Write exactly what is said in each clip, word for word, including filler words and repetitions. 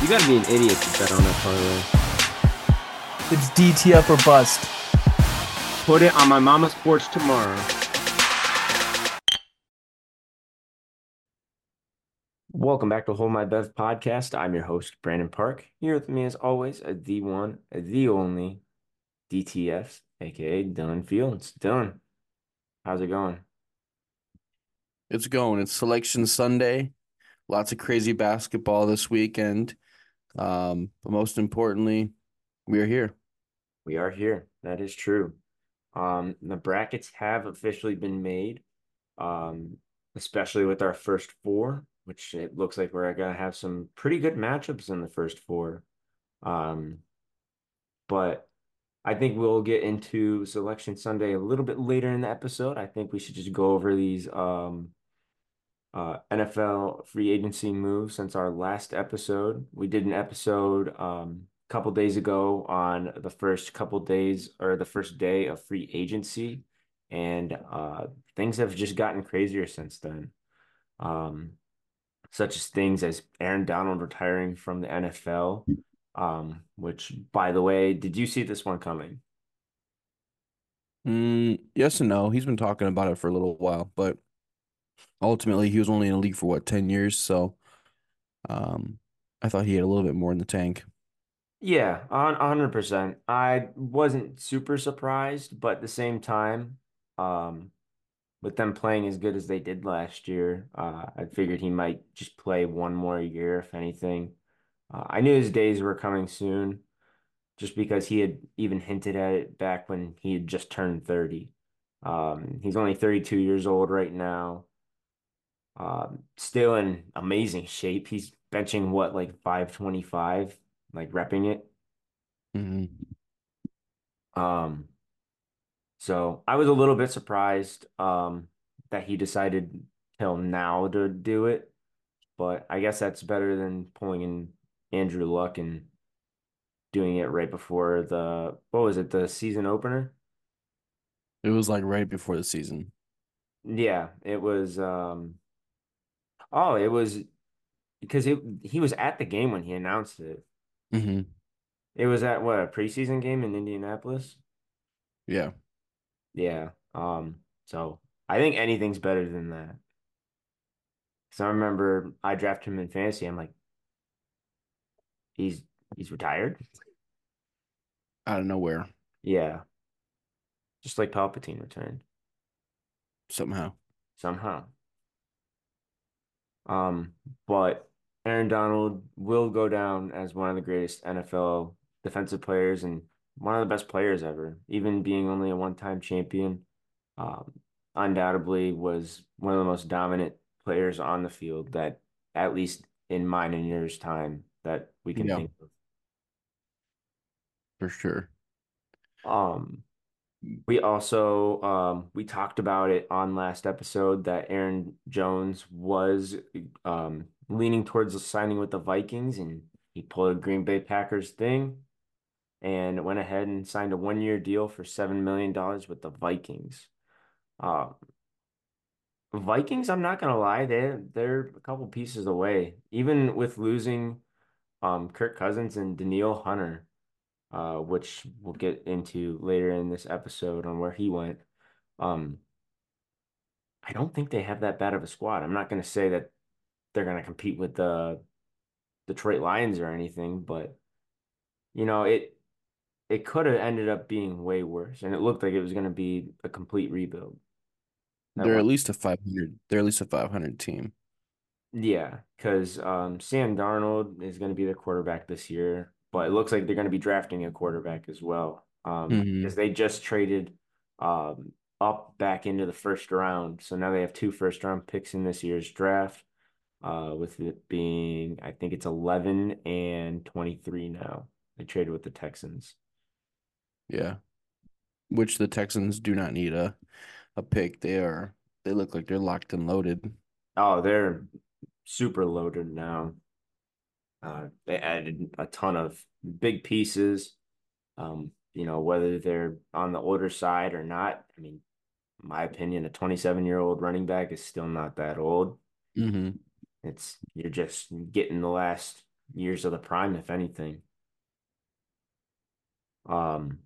gotta be an idiot to bet on that parlay. It's D T F or bust. Put it on my mama's porch tomorrow. Welcome back to Hold My Bev podcast. I'm your host, Brandon Park. Here with me, as always, a the one, a the only D T F, aka Dylan Fields. Dylan, how's it going? It's going. It's Selection Sunday. Lots of crazy basketball this weekend. Um, but most importantly, we are here. We are here. That is true. Um, the brackets have officially been made, um, especially with our first four, which it looks like we're gonna have some pretty good matchups in the first four. Um, but I think we'll get into Selection Sunday a little bit later in the episode. I think we should just go over these um uh N F L free agency moves since our last episode. We did an episode um a couple days ago on the first couple days or the first day of free agency, and uh things have just gotten crazier since then. Um Such as things as Aaron Donald retiring from the N F L. Um, which, by the way, did you see this one coming? Mm, yes and no. He's been talking about it for a little while, but ultimately he was only in the league for what, ten years? So um, I thought he had a little bit more in the tank. Yeah, on one hundred percent. I wasn't super surprised, but at the same time, um, with them playing as good as they did last year, uh, I figured he might just play one more year, if anything. Uh, I knew his days were coming soon, just because he had even hinted at it back when he had just turned thirty. Um, he's only thirty-two years old right now. Um, still in amazing shape. He's benching what, like five twenty-five, like repping it. Hmm. Um, so I was a little bit surprised um that he decided till now to do it, but I guess that's better than pulling in Andrew Luck and doing it right before the what was it, the season opener? It was like right before the season. Yeah, it was um oh, it was because it he was at the game when he announced it. Hmm. It was at what, a preseason game in Indianapolis? Yeah. Yeah. Um, so I think anything's better than that. So I remember I drafted him in fantasy. I'm like, he's he's retired. Out of nowhere Yeah, just like Palpatine returned somehow. somehow. Um, but Aaron Donald will go down as one of the greatest N F L defensive players and one of the best players ever, even being only a one-time champion. Um, Undoubtedly was one of the most dominant players on the field that, at least in mine and yours time, that we can Yeah, think of. for sure. Um, We also um we talked about it on last episode that Aaron Jones was um leaning towards signing with the Vikings, and he pulled a Green Bay Packers thing and went ahead and signed a one-year deal for seven million dollars with the Vikings. Uh Vikings, I'm not gonna lie, they're they're a couple pieces away. Even with losing um Kirk Cousins and Danielle Hunter, uh, which we'll get into later in this episode on where he went. Um, I don't think they have that bad of a squad. I'm not going to say that they're going to compete with the Detroit Lions or anything, but you know, it it could have ended up being way worse, and it looked like it was going to be a complete rebuild at They're one. at least a five hundred. They're at least a five hundred team. Yeah, because um, Sam Darnold is going to be the quarterback this year, but it looks like they're going to be drafting a quarterback as well. Um, because Hmm. they just traded um up back into the first round, so now they have two first round picks in this year's draft. Uh, with it being, I think it's eleven and twenty-three now. They traded with the Texans. Yeah, which the Texans do not need a a pick. They are. They look like they're locked and loaded. Oh, they're super loaded now. Uh, they added a ton of big pieces. Um, you know, whether they're on the older side or not. I mean, in my opinion, a twenty-seven year old running back is still not that old. Hmm. It's you're just getting the last. years of the prime, if anything. Um,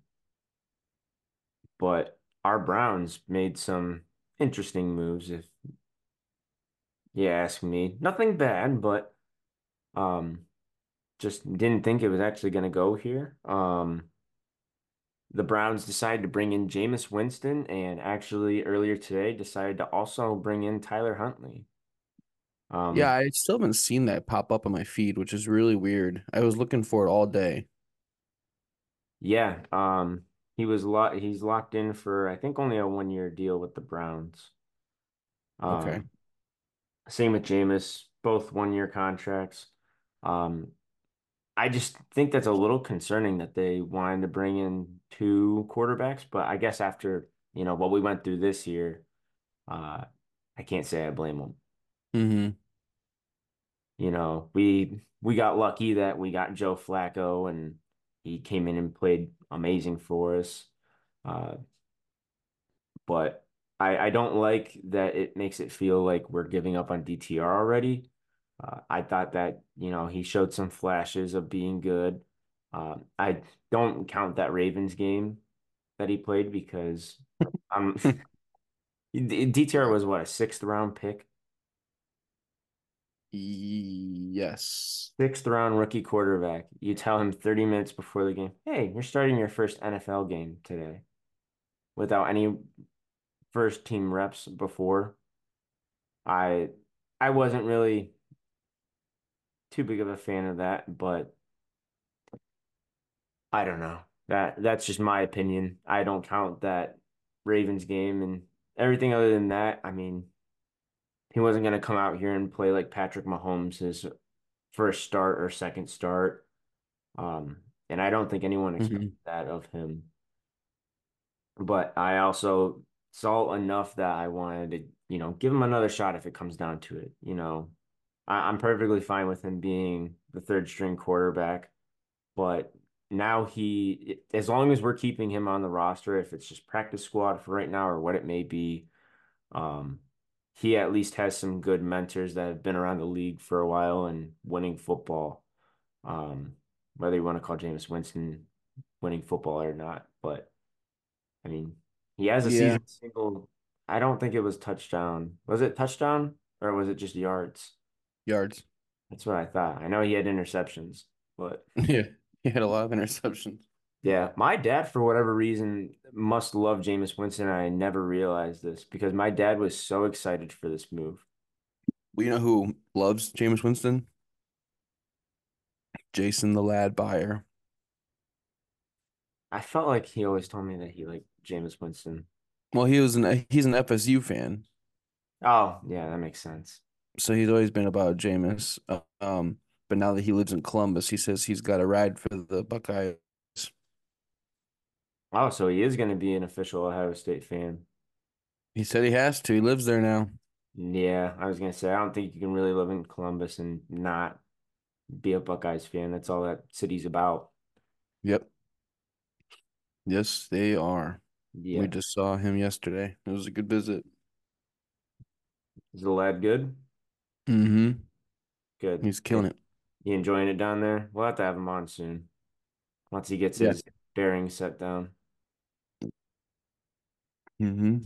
but our Browns made some interesting moves, if you ask me. Nothing bad, but um, just didn't think it was actually going to go here. Um, the Browns decided to bring in Jameis Winston, and actually earlier today decided to also bring in Tyler Huntley. Yeah, Um, I still haven't seen that pop up on my feed, which is really weird. I was looking for it all day. yeah, um, he was lo he's locked in for I think only a one year deal with the Browns. Okay. Um, Same with Jameis, both one year contracts. Um, I just think that's a little concerning that they wanted to bring in two quarterbacks, but I guess after, you know, what we went through this year, uh, I can't say I blame them. Mm-hmm. You know, we we got lucky that we got Joe Flacco and he came in and played amazing for us. Uh, but I, I don't like that it makes it feel like we're giving up on D T R already. Uh, I thought that, you know, he showed some flashes of being good. Um, I don't count that Ravens game that he played because um, D T R was what, a sixth round pick? Yes. Sixth round rookie quarterback. You tell him thirty minutes before the game, hey, you're starting your first N F L game today without any first team reps before. I I wasn't really too big of a fan of that, but I don't know. That that's just my opinion. I don't count that Ravens game and everything other than that. I mean, he wasn't going to come out here and play like Patrick Mahomes his first start or second start. Um, and I don't think anyone expected Mm-hmm. that of him. But I also saw enough that I wanted to, you know, give him another shot if it comes down to it. You know, I, I'm perfectly fine with him being the third string quarterback. But now he, as long as we're keeping him on the roster, if it's just practice squad for right now or what it may be, um, he at least has some good mentors that have been around the league for a while and winning football. Um, whether you want to call Jameis Winston winning football or not, but I mean, he has a Yeah. season single. I don't think it was touchdown. Was it touchdown or was it just yards? Yards. That's what I thought. I know he had interceptions, but. Yeah. He had a lot of interceptions. Yeah, my dad, for whatever reason, must love Jameis Winston. I never realized this because my dad was so excited for this move. Well, you know who loves Jameis Winston? Jason the Lad Buyer. I felt like he always told me that he liked Jameis Winston. Well, he was an he's an F S U fan, Oh, yeah, that makes sense. so he's always been about Jameis. Uh, Um, but now that he lives in Columbus, he says he's got a ride for the Buckeyes. Oh, so he is going to be an official Ohio State fan. He said he has to. He lives there now. Yeah, I was going to say, I don't think you can really live in Columbus and not be a Buckeyes fan. That's all that city's about. Yep. Yes, they are. We Yeah. just saw him yesterday. It was a good visit. Is the lad good? Mm-hmm. Good. He's killing it. You enjoying it down there? We'll have to have him on soon once he gets Yeah. his bearings set down. Mm-hmm.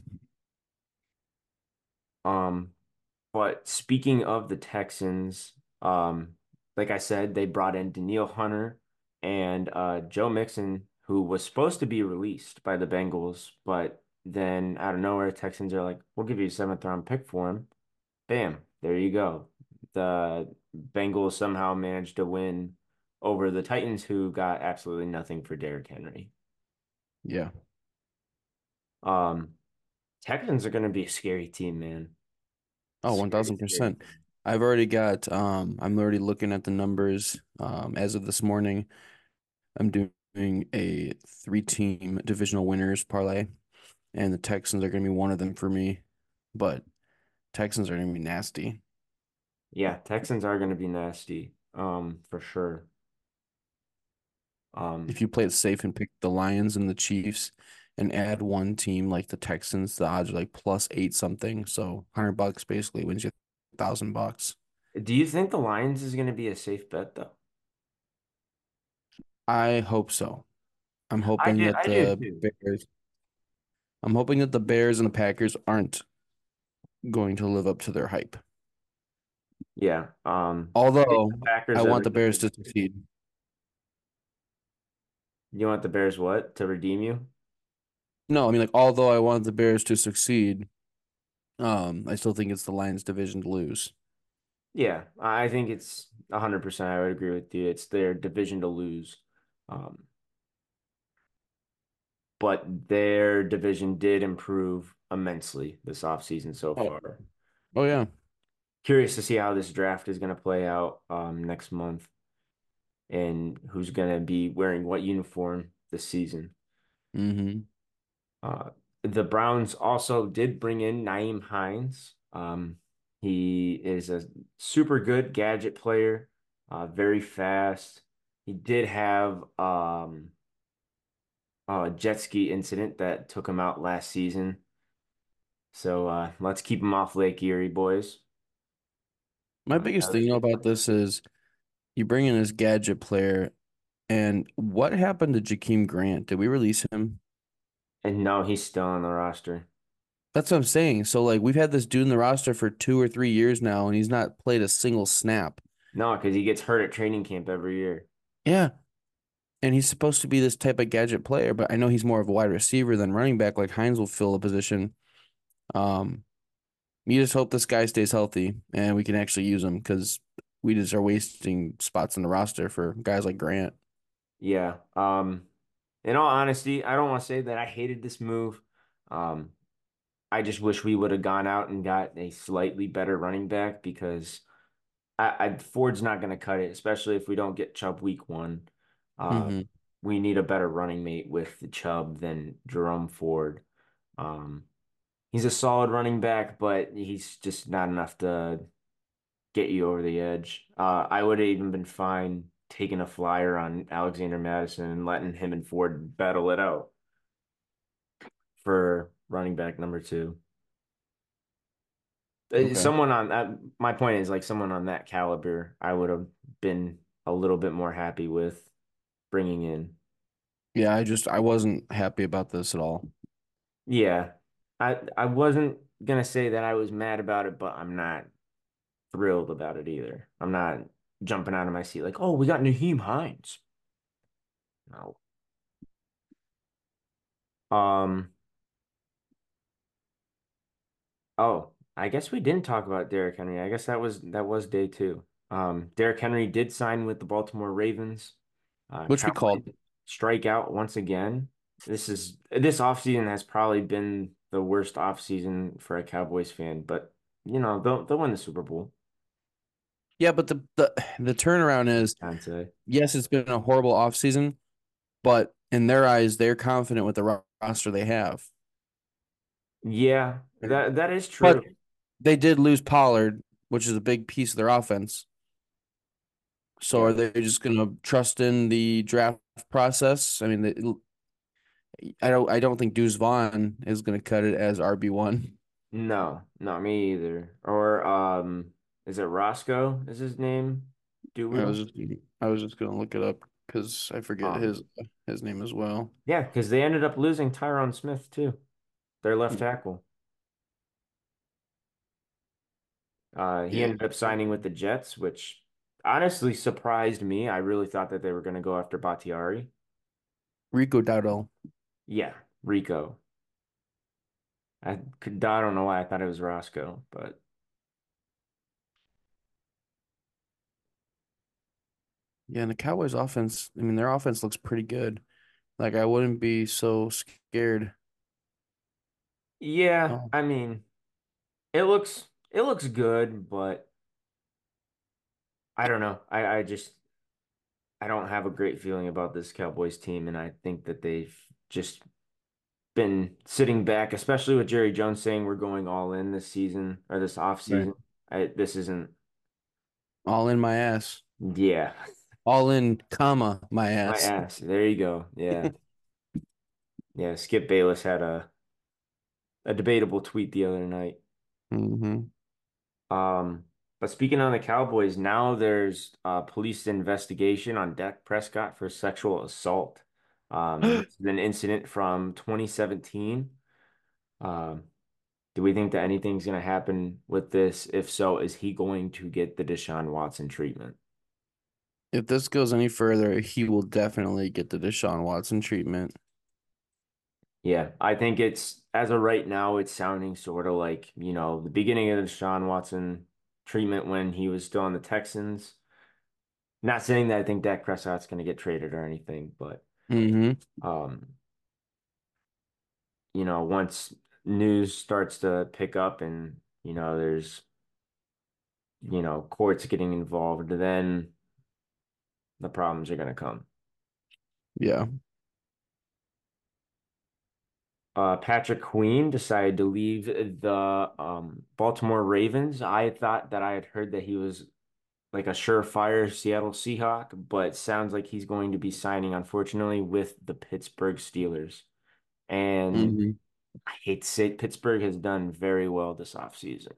Um, but speaking of the Texans, um, like I said, they brought in Daniil Hunter and uh, Joe Mixon, who was supposed to be released by the Bengals, but then out of nowhere, Texans are like, "We'll give you a seventh round pick for him." Bam, there you go. The Bengals somehow managed to win over the Titans, who got absolutely nothing for Derrick Henry. Yeah. Um, Texans are going to be a scary team, man. Oh, Scary, scary one thousand percent. team. I've already got um I'm already looking at the numbers um as of this morning. I'm doing a three team divisional winners parlay, and the Texans are going to be one of them for me. But Texans are going to be nasty. Yeah, Texans are going to be nasty, um, for sure. If Um, you play it safe and pick the Lions and the Chiefs and add one team like the Texans, the odds are like plus eight something. So one hundred bucks basically wins you a thousand bucks. do you think the Lions is going to be a safe bet though? I hope so. I'm I hoping did, that I do the too. Bears, I'm hoping that the Bears and the Packers aren't going to live up to their hype. Yeah. Um, I think Although the I Packers are want the the Bears division. to succeed. You want the Bears what? To redeem you? No, I mean like although I want the Bears to succeed, um, I still think it's the Lions division to lose. Yeah, I think it's one hundred percent. I would agree with you. It's their division to lose. Um, but their division did improve immensely this offseason so Oh, far. oh yeah. Curious to see how this draft is going to play out um, next month and who's going to be wearing what uniform this season. Mm-hmm. Uh, the Browns also did bring in Naeem Hines. Um, he is a super good gadget player, uh, very fast. He did have um, a jet ski incident that took him out last season. So uh, let's keep him off Lake Erie, boys. My Uh, biggest thing about this is you bring in this gadget player, and what happened to Jakeem Grant? Did we release him? and no, he's still on the roster. That's what I'm saying. So like we've had this dude in the roster for two or three years now, and he's not played a single snap. No, because he gets hurt at training camp every year. Yeah. And he's supposed to be this type of gadget player, but I know he's more of a wide receiver than running back. Like Hines will fill a position. Um, you just hope this guy stays healthy and we can actually use him because we just are wasting spots in the roster for guys like Grant. Yeah. Um, in all honesty, I don't want to say that I hated this move. Um, I just wish we would have gone out and got a slightly better running back because I, I Ford's not going to cut it, especially if we don't get Chubb week one. Uh, Hmm. we need a better running mate with Chubb than Jerome Ford. Um, he's a solid running back, but he's just not enough to get you over the edge. Uh, I would have even been fine taking a flyer on Alexander Madison and letting him and Ford battle it out for running back number two. Uh, Okay. Someone on that, my point is like someone on that caliber, I would have been a little bit more happy with bringing in. Yeah, I just I wasn't happy about this at all. Yeah, I I wasn't gonna say that I was mad about it, but I'm not thrilled about it either. I'm not jumping out of my seat like, oh, we got Naheem Hines. No. Um. Oh, I guess we didn't talk about Derrick Henry. I guess that was that was day two. Um, Derrick Henry did sign with the Baltimore Ravens. Uh, Which we called. Cowboys strike out once again. This is this offseason has probably been the worst offseason for a Cowboys fan, but you know, they'll they'll win the Super Bowl. Yeah, but the the the turnaround is I'd say. yes, it's been a horrible offseason, but in their eyes, they're confident with the ro- roster they have. Yeah, that that is true. But they did lose Pollard, which is a big piece of their offense. So Yeah. are they just going to trust in the draft process? I mean, they, I don't I don't think Deuce Vaughn is going to cut it as R B one. No, not me either. Or um, is it Roscoe? Is his name? I was Doolittle? just I was just going to look it up because I forget Um, his his name as well. yeah, because they ended up losing Tyron Smith too, their left tackle. Uh, he Yeah, ended up signing with the Jets, which honestly surprised me. I really thought that they were going to go after Bakhtiari. Rico Dowdle. Yeah, Rico. I could, I don't know why I thought it was Roscoe, but Yeah, and the Cowboys offense, I mean, their offense looks pretty good. Like I wouldn't be so scared. yeah, Oh, I mean, it looks it looks good, but I don't know. I I just I don't have a great feeling about this Cowboys team, and I think that they've just been sitting back, especially with Jerry Jones saying we're going all in this season or this off right. season. I, this isn't, All in my ass. yeah, All in, comma, my my ass. ass. There you go. Yeah, yeah. Skip Bayless had a a debatable tweet the other night. Hmm. Um, But speaking on the Cowboys, now there's a police investigation on Dak Prescott for sexual assault. Um, this is an incident from twenty seventeen. Um, do we think that anything's going to happen with this? If so, is he going to get the Deshaun Watson treatment? If this goes any further, he will definitely get the Deshaun Watson treatment. Yeah, I think it's as of right now, it's sounding sort of like, you know, the beginning of the Deshaun Watson treatment when he was still on the Texans. Not saying that I think Dak Prescott's going to get traded or anything, but Hmm. um, you know, once news starts to pick up and, you know, there's, you know, courts getting involved, then the problems are going to come. Yeah. Uh, Patrick Queen decided to leave the um, Baltimore Ravens. I thought that I had heard that he was like a surefire Seattle Seahawk, but sounds like he's going to be signing, unfortunately, with the Pittsburgh Steelers. And Hmm. I hate to say it, Pittsburgh has done very well this offseason.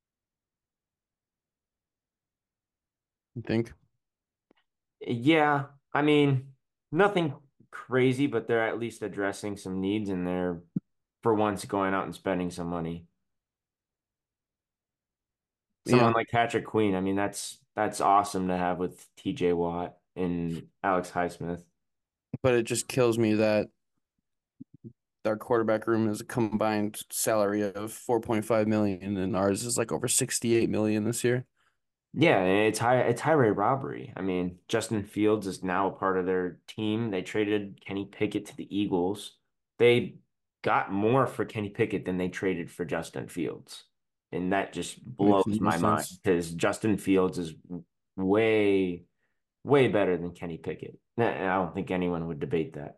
You think? Yeah, I mean, nothing crazy, but they're at least addressing some needs and they're for once going out and spending some money. Someone Yeah. like Patrick Queen, I mean, that's that's awesome to have with T J Watt and Alex Highsmith. But it just kills me that our quarterback room is a combined salary of four point five million and ours is like over sixty-eight million this year. Yeah, and it's high it's highway robbery. I mean, Justin Fields is now a part of their team. They traded Kenny Pickett to the Eagles. They got more for Kenny Pickett than they traded for Justin Fields. And that just Makes blows no my mind sense. because Justin Fields is way, way better than Kenny Pickett. And I don't think anyone would debate that.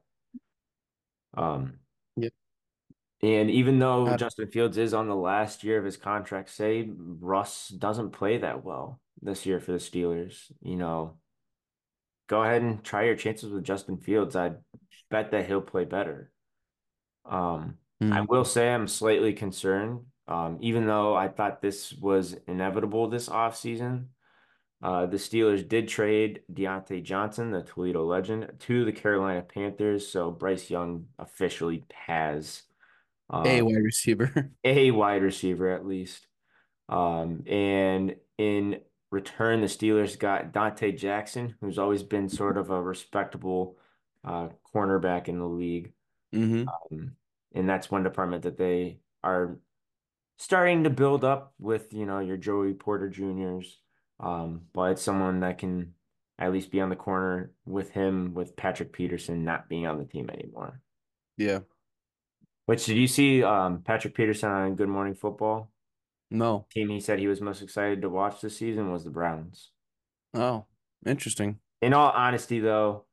Um, Yeah. and even though Uh, Justin Fields is on the last year of his contract, say Russ doesn't play that well this year for the Steelers, you know, go ahead and try your chances with Justin Fields. I bet that he'll play better. Um, I mm, will say I'm slightly concerned, um, even though I thought this was inevitable this offseason. Uh, the Steelers did trade Deontay Johnson, the Toledo legend, to the Carolina Panthers. So Bryce Young officially has a uh, wide receiver. a wide receiver at least. Um, and in return, the Steelers got Dante Jackson, who's always been sort of a respectable uh, cornerback in the league. Hmm. Um, and that's one department that they are starting to build up with, you know, your Joey Porter Juniors Um, but it's someone that can at least be on the corner with him, with Patrick Peterson not being on the team anymore. Yeah. Which did you see um, Patrick Peterson on Good Morning Football? No. Team he said he was most excited to watch this season was the Browns. Oh, interesting. In all honesty, though,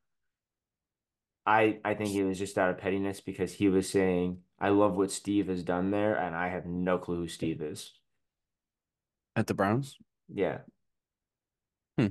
I I think it was just out of pettiness because he was saying, "I love what Steve has done there," and I have no clue who Steve is. At the Browns? Yeah, Hmm.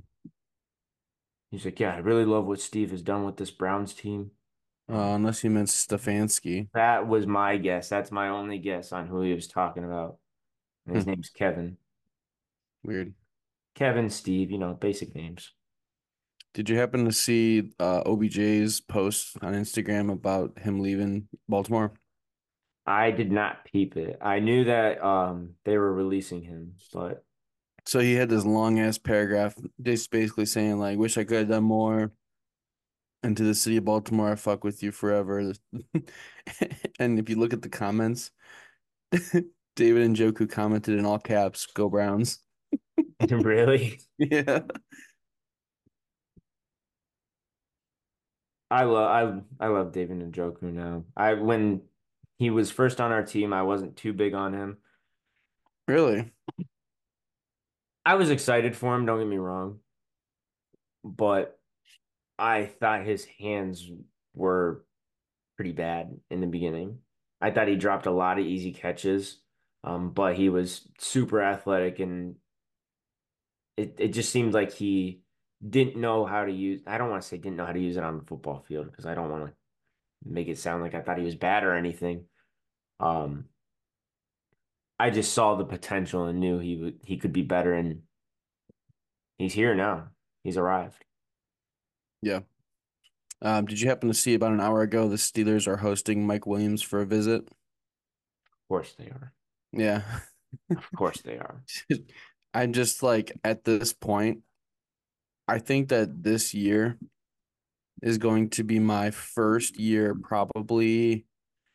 he's like, "Yeah, I really love what Steve has done with this Browns team." Uh, Um, unless you meant Stefanski. that was my guess. That's my only guess on who he was talking about. And his Hmm. name's Kevin. Weird. Kevin, Steve, you know, basic names. Did you happen to see uh, O B J's post on Instagram about him leaving Baltimore? I did not peep it. I knew that um they were releasing him, but So he had this long ass paragraph just basically saying like, wish I could have done more. And to the city of Baltimore, I fuck with you forever. And if you look at the comments, David and Joku commented in all caps, "Go Browns." really, Yeah. I love I I love David Njoku now. I when he was first on our team, I wasn't too big on him. Really? I was excited for him, don't get me wrong, but I thought his hands were pretty bad in the beginning. I thought he dropped a lot of easy catches, um, but he was super athletic and it, it just seemed like he didn't know how to use, I don't want to say didn't know how to use it on the football field because I don't want to make it sound like I thought he was bad or anything. Um, I just saw the potential and knew he would he could be better. And He's here now. He's arrived. Yeah. Um, did you happen to see about an hour ago the Steelers are hosting Mike Williams for a visit? Of course they are. Yeah. Of course they are. I'm just like at this point, I think that this year is going to be my first year, probably.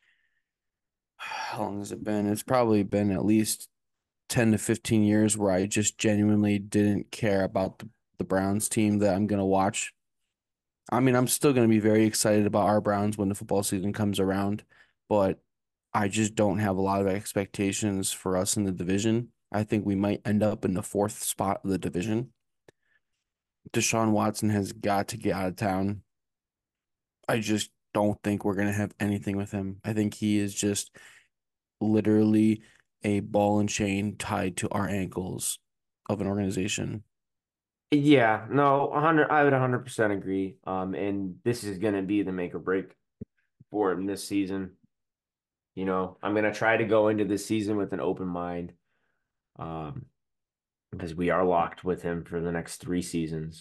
How long has it been? It's probably been at least ten to fifteen years where I just genuinely didn't care about the, the Browns team that I'm going to watch. I mean, I'm still going to be very excited about our Browns when the football season comes around, but I just don't have a lot of expectations for us in the division. I think we might end up in the fourth spot of the division. Deshaun Watson has got to get out of town. I just don't think we're going to have anything with him. I think he is just literally a ball and chain tied to our ankles of an organization. Yeah, no, one hundred, I would one hundred percent agree. Um, and this is going to be the make or break for him this season. You know, I'm going to try to go into this season with an open mind, um, because we are locked with him for the next three seasons.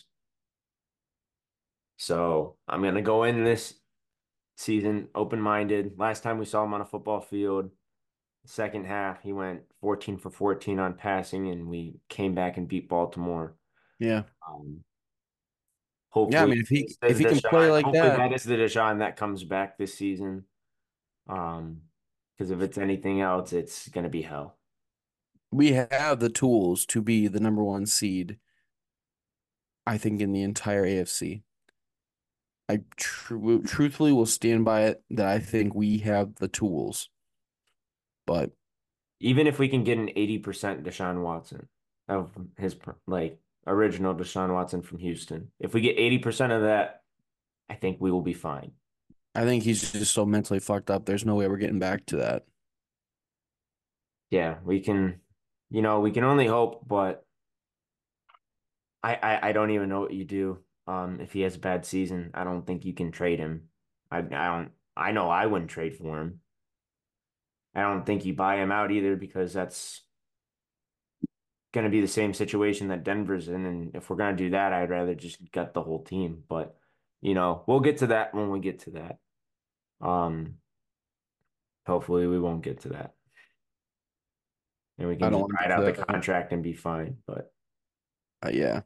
So I'm going to go in this season open-minded. Last time we saw him on a football field, second half, he went fourteen for fourteen on passing, and we came back and beat Baltimore. Yeah. Um, Yeah, I hopefully, mean if he it's the if he can play Deshaun. like Hopefully, that, that is the Deshaun that comes back this season. Um, because if it's anything else, it's gonna be hell. we have the tools to be the number one seed, I think, in the entire A F C. I tr truthfully will stand by it that I think we have the tools. But Even if we can get an eighty percent Deshaun Watson of his like original Deshaun Watson from Houston, if we get eighty percent of that, I think we will be fine. I think he's just so mentally fucked up. There's no way we're getting back to that. Yeah, we can, you know, we can only hope, but I, I, I don't even know what you do. Um, if he has a bad season, I don't think you can trade him. I, I don't, I know I wouldn't trade for him. I don't think you buy him out either because that's going to be the same situation that Denver's in. And if we're going to do that, I'd rather just gut the whole team. But, you know, we'll get to that when we get to that. Um, hopefully we won't get to that. And we I can don't just want to ride get out the to that. contract and be fine. But, Uh, yeah.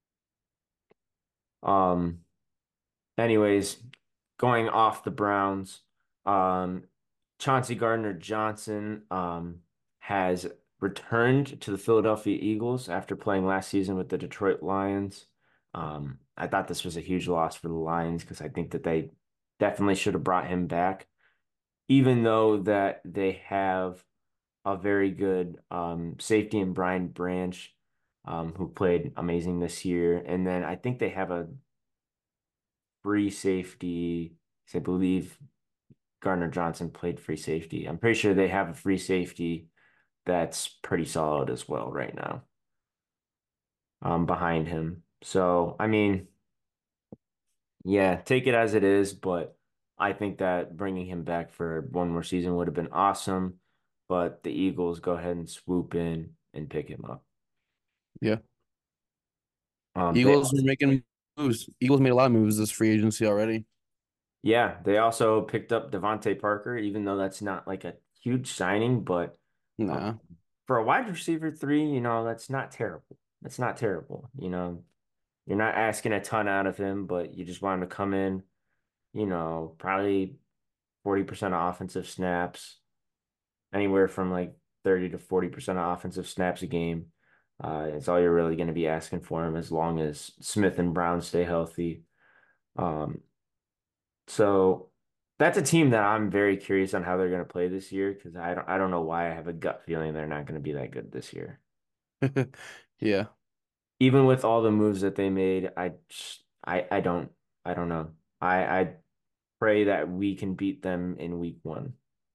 um, anyways, going off the Browns, um, Chauncey Gardner-Johnson um, has returned to the Philadelphia Eagles after playing last season with the Detroit Lions. Um, I thought this was a huge loss for the Lions because I think that they definitely should have brought him back, even though that they have a very good um, safety in Brian Branch, um, who played amazing this year. And then I think they have a free safety. I believe Gardner Johnson played free safety. I'm pretty sure they have a free safety that's pretty solid as well right now, um, behind him. So, I mean, yeah, take it as it is, but I think that bringing him back for one more season would have been awesome. But the Eagles go ahead and swoop in and pick him up. Yeah. Um, they Eagles are making moves. Eagles made a lot of moves this free agency already. Yeah, they also picked up Devontae Parker, even though that's not like a huge signing, but um, Nah. for a wide receiver three, you know, that's not terrible. That's not terrible. You know, you're not asking a ton out of him, but you just want him to come in, you know, probably forty percent of offensive snaps, anywhere from like thirty to forty percent of offensive snaps a game. Uh, it's all you're really going to be asking for him as long as Smith and Brown stay healthy. Um, So that's a team that I'm very curious on how they're going to play this year because I don't I don't know why I have a gut feeling they're not going to be that good this year. Yeah. Even with all the moves that they made, I just, I I don't I don't know. I I pray that we can beat them in week one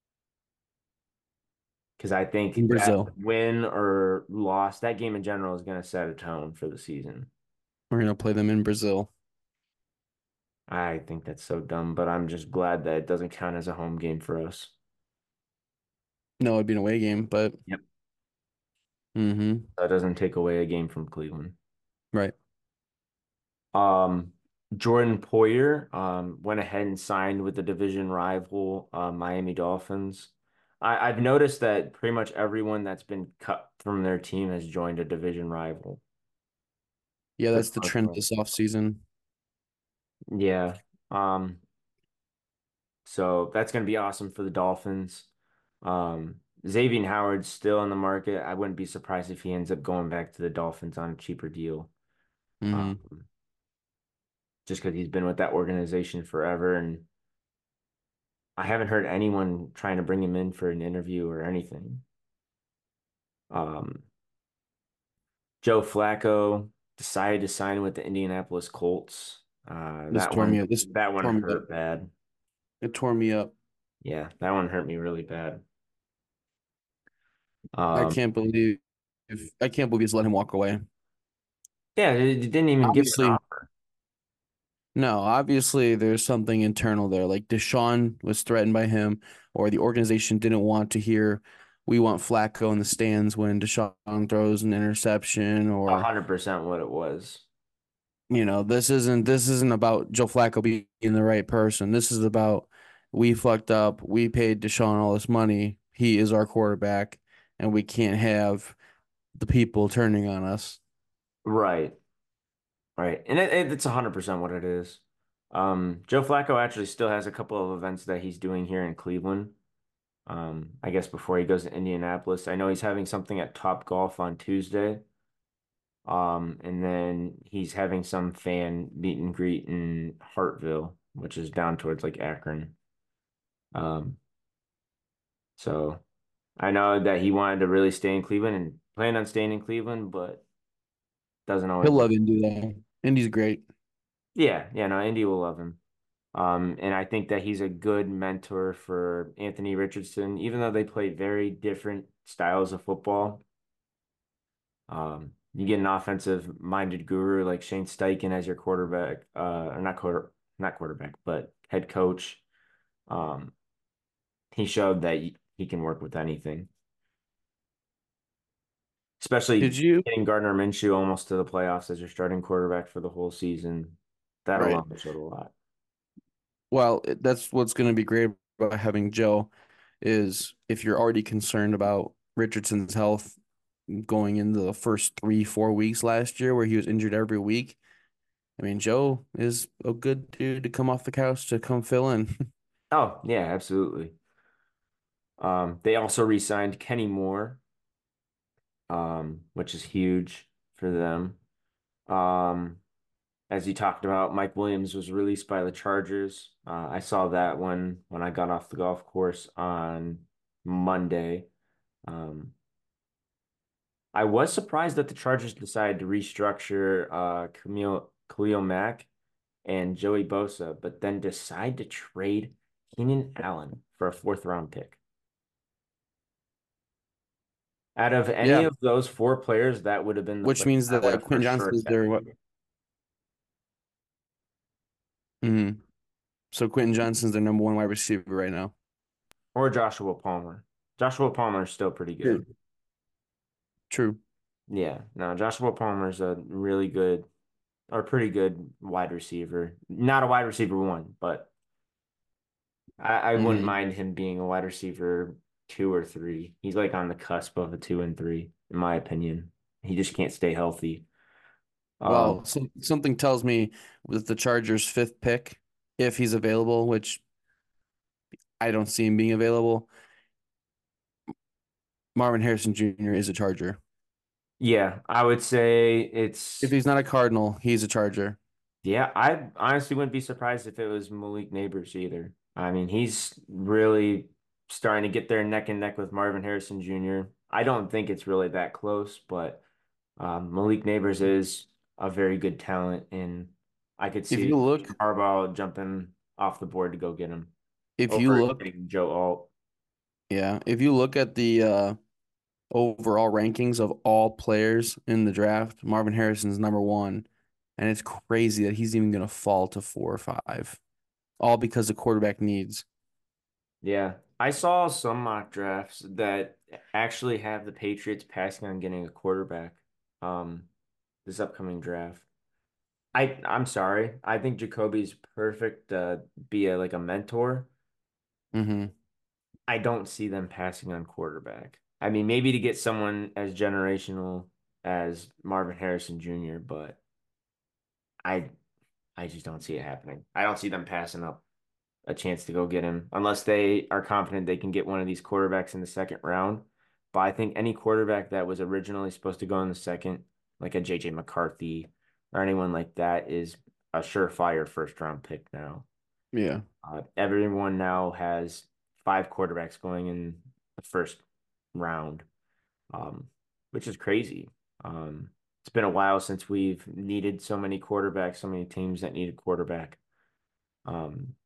because I In think that Brazil. win or loss, that game in general is going to set a tone for the season. We're gonna play them in Brazil. I think that's so dumb, but I'm just glad that it doesn't count as a home game for us. No, it'd be an away game, but Yep. mm-hmm. That doesn't take away a game from Cleveland. Right. Um, Jordan Poyer um, went ahead and signed with the division rival uh, Miami Dolphins. I, I've noticed that pretty much everyone that's been cut from their team has joined a division rival Yeah, for the that's the most trend part. this offseason. Yeah. Um, so that's going to be awesome for the Dolphins. Um, Xavier Howard's still in the market. I wouldn't be surprised if he ends up going back to the Dolphins on a cheaper deal. Hmm. Um, just because he's been with that organization forever, and I haven't heard anyone trying to bring him in for an interview or anything. Um, Joe Flacco decided to sign with the Indianapolis Colts. Uh, This that tore me one, up. This that one tore me up. hurt bad. It tore me up. Yeah, that one hurt me really bad. I Um, can't believe if I can't believe he's let him walk away. yeah, it, it didn't even give him an Obviously, offer. no, obviously there's something internal there. Like Deshaun was threatened by him, or the organization didn't want to hear we want Flacco in the stands when Deshaun throws an interception, A or hundred percent what it was. you know, this isn't this isn't about Joe Flacco being the right person. This is about we fucked up. We paid Deshaun all this money. He is our quarterback, and we can't have the people turning on us. Right, right, and it, it, it's a hundred percent what it is. Um, Joe Flacco actually still has a couple of events that he's doing here in Cleveland. Um, I guess before he goes to Indianapolis, I know he's having something at Top Golf on Tuesday. Um, and then he's having some fan meet and greet in Hartville, which is down towards like Akron. Um, so I know that he wanted to really stay in Cleveland and planned on staying in Cleveland, but doesn't always He'll work. love Indy though. Indy's great. Yeah, yeah, no, Indy will love him. Um, and I think that he's a good mentor for Anthony Richardson, even though they play very different styles of football. Um, you get an offensive minded guru like Shane Steichen as your quarterback, uh, or not quarter, not quarterback, but head coach. Um, he showed that he, he can work with anything, Did especially you? getting Gardner Minshew almost to the playoffs as your starting quarterback for the whole season. That Right. alone showed a lot. Well, it- that's what's going to be great about having Joe is if you're already concerned about Richardson's health going into the first three, four weeks last year where he was injured every week. I mean, Joe is a good dude to come off the couch to come fill in. Oh, yeah, absolutely. Um, they also re-signed Kenny Moore, um, which is huge for them. Um, as you talked about, Mike Williams was released by the Chargers. Uh, I saw that when when I got off the golf course on Monday. Um, I was surprised that the Chargers decided to restructure uh, Camille Khalil Mack and Joey Bosa, but then decide to trade Keenan Allen for a fourth round pick. Out of any Yeah, of those four players, that would have been the which player means I would that have for Quentin sure Johnson is there. What? taken. Mhm. So Quentin Johnson's their number one wide receiver right now. Or Joshua Palmer. Joshua Palmer is still pretty good. True. True. Yeah, no, Joshua Palmer's a really good or pretty good wide receiver. Not a wide receiver one, but I, I wouldn't Hmm. mind him being a wide receiver two or three. He's like on the cusp of a two and three, in my opinion. He just can't stay healthy. Um, Well, some, something tells me with the Chargers' fifth pick, if he's available, which I don't see him being available, Marvin Harrison Junior is a Charger. yeah, I would say If it's he's not a Cardinal, he's a Charger. yeah, I honestly wouldn't be surprised if it was Malik Neighbors either. I mean, he's really starting to get there neck and neck with Marvin Harrison Junior I don't think it's really that close, but Um, Malik Neighbors is a very good talent, and I could If see you look, Harbaugh jumping off the board to go get him if you over look, getting Joe Alt. yeah, if you look at the uh, overall rankings of all players in the draft, Marvin Harrison's number one, and it's crazy that he's even going to fall to four or five, all because the quarterback needs. Yeah, I saw some mock drafts that actually have the Patriots passing on getting a quarterback um, this upcoming draft. I I'm sorry. I think Jacoby's perfect to be a like a mentor. Mm-hmm. I don't see them passing on quarterback. I mean, maybe to get someone as generational as Marvin Harrison Junior, but I I just don't see it happening. I don't see them passing up a chance to go get him unless they are confident they can get one of these quarterbacks in the second round. But I think any quarterback that was originally supposed to go in the second, like a J J McCarthy or anyone like that, is a surefire first round pick now. Yeah. Uh, everyone now has five quarterbacks going in the first round, um, which is crazy. Um, it's been a while since we've needed so many quarterbacks, so many teams that need a quarterback. Um,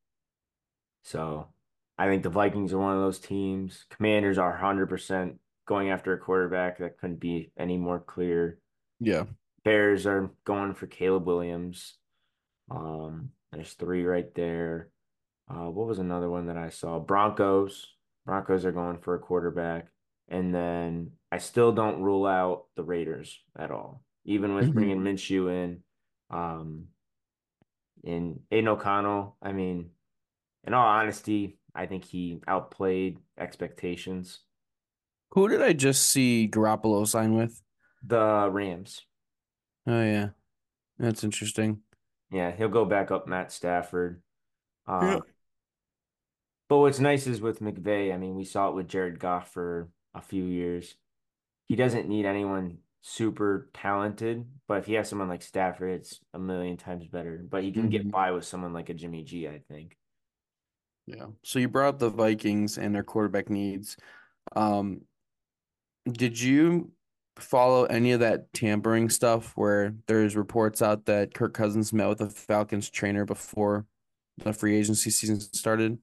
so I think the Vikings are one of those teams. Commanders are one hundred percent going after a quarterback. That couldn't be any more clear. Yeah. Bears are going for Caleb Williams. Um, there's three right there. Uh, what was another one that I saw? Broncos. Broncos are going for a quarterback. And then I still don't rule out the Raiders at all, even with Hmm. bringing Minshew in. Um, and Aiden O'Connell, I mean, in all honesty, I think he outplayed expectations. Who did I just see Garoppolo sign with? The Rams, Oh yeah, that's interesting. yeah, he'll go back up Matt Stafford. Yeah. Um, but what's nice is with McVay, I mean, we saw it with Jared Goff for a few years. He doesn't need anyone super talented, but if he has someone like Stafford, it's a million times better. But he can get Hmm. by with someone like a Jimmy G, I think. Yeah. So you brought up the Vikings and their quarterback needs. Um, did you follow any of that tampering stuff where there's reports out that Kirk Cousins met with a Falcons trainer before the free agency season started?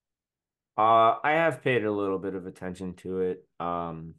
Uh, I have paid a little bit of attention to it. Um,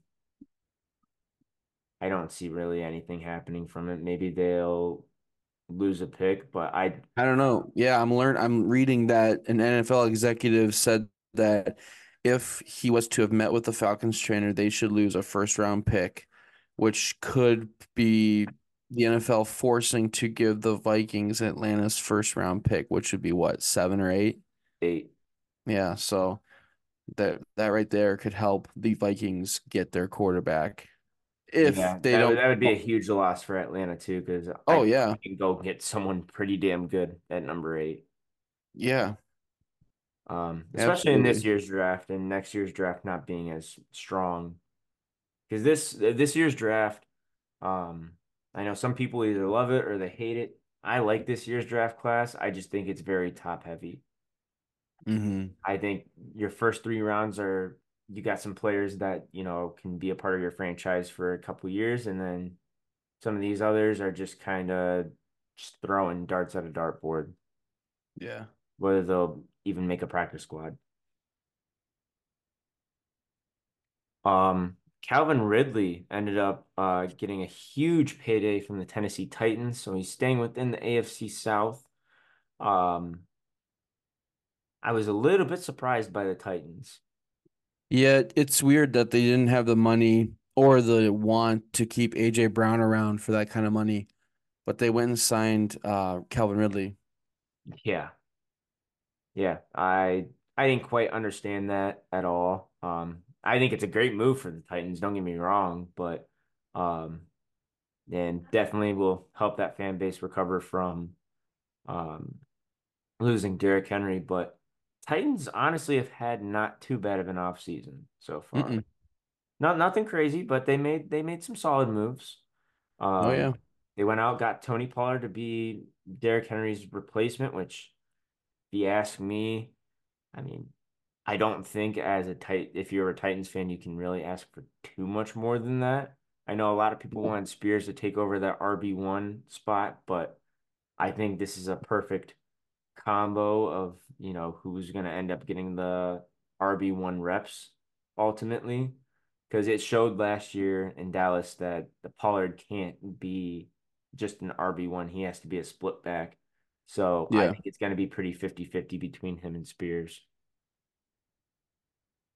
I don't see really anything happening from it. Maybe they'll lose a pick, but I I don't know. Yeah, I'm learn I'm reading that an N F L executive said that if he was to have met with the Falcons trainer, they should lose a first round pick, which could be the N F L forcing to give the Vikings Atlanta's first round pick, which would be what, seven or eight? eight. Yeah, so that that right there could help the Vikings get their quarterback if Yeah, they that would don't. that would be a huge loss for Atlanta too, because I Oh think yeah. we can go get someone pretty damn good at number eight. Yeah, Um, especially in this absolutely. year's draft and next year's draft not being as strong. Because this this year's draft, um, I know some people either love it or they hate it. I like this year's draft class. I just think it's very top heavy. Hmm. I think your first three rounds are you got some players that, you know, can be a part of your franchise for a couple years, and then some of these others are just kind of just throwing darts at a dartboard, Yeah. whether they'll even make a practice squad. Um, Calvin Ridley ended up uh, getting a huge payday from the Tennessee Titans, so he's staying within the A F C South. Um, I was a little bit surprised by the Titans. Yeah, it's weird that they didn't have the money or the want to keep A J Brown around for that kind of money, but they went and signed uh Calvin Ridley. Yeah, yeah, I I didn't quite understand that at all. Um, I think it's a great move for the Titans. Don't get me wrong, but um, and definitely will help that fan base recover from um losing Derrick Henry. But Titans honestly have had not too bad of an offseason so far. Mm-mm. Not nothing crazy, but they made they made some solid moves. Oh Um, yeah. they went out, got Tony Pollard to be Derrick Henry's replacement, which if you ask me, I mean, I don't think as a tight if you're a Titans fan, you can really ask for too much more than that. I know a lot of people wanted Spears to take over that R B one spot, but I think this is a perfect combo of, you know, who's going to end up getting the R B one reps ultimately. Because it showed last year in Dallas that the Pollard can't be just an R B one. He has to be a split back. So I Yeah. think it's going to be pretty fifty fifty between him and Spears.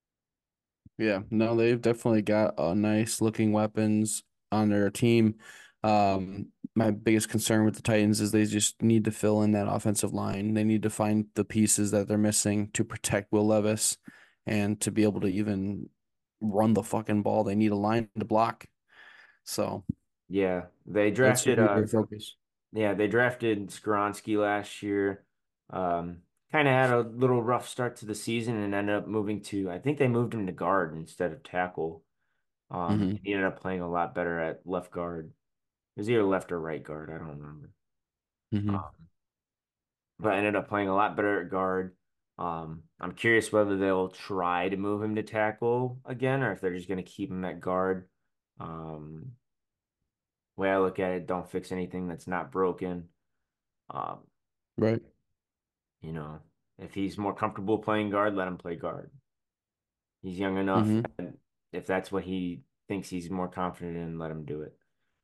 Yeah. No, they've definitely got a nice looking weapons on their team. Um, my biggest concern with the Titans is they just need to fill in that offensive line. They need to find the pieces that they're missing to protect Will Levis and to be able to even run the fucking ball. They need a line to block. So Yeah, they that's drafted gonna be uh their focus. yeah, they drafted Skoronski last year. Um, kind of had a little rough start to the season and ended up moving to, I think they moved him to guard instead of tackle. Um, Hmm. he ended up playing a lot better at left guard. It was either left or right guard, I don't remember. Hmm. Um, but I ended up playing a lot better at guard. Um, I'm curious whether they'll try to move him to tackle again or if they're just going to keep him at guard. Um, way I look at it, don't fix anything that's not broken. Um, Right. you know, if he's more comfortable playing guard, let him play guard. He's young enough Hmm. that if that's what he thinks he's more confident in, let him do it.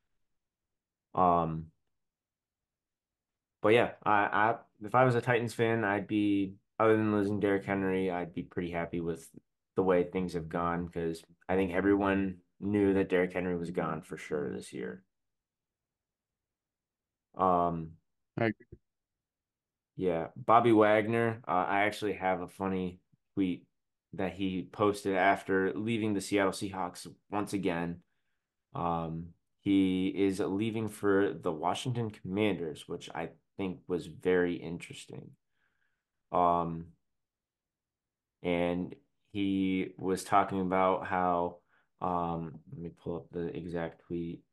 Um, but yeah, I, I if I was a Titans fan, I'd be other than losing Derrick Henry, I'd be pretty happy with the way things have gone because I think everyone knew that Derrick Henry was gone for sure this year. Um, I agree. yeah, Bobby Wagner, uh, I actually have a funny tweet that he posted after leaving the Seattle Seahawks once again. Um, he is leaving for the Washington Commanders, which I think was very interesting. Um, and he was talking about how, um, let me pull up the exact tweet.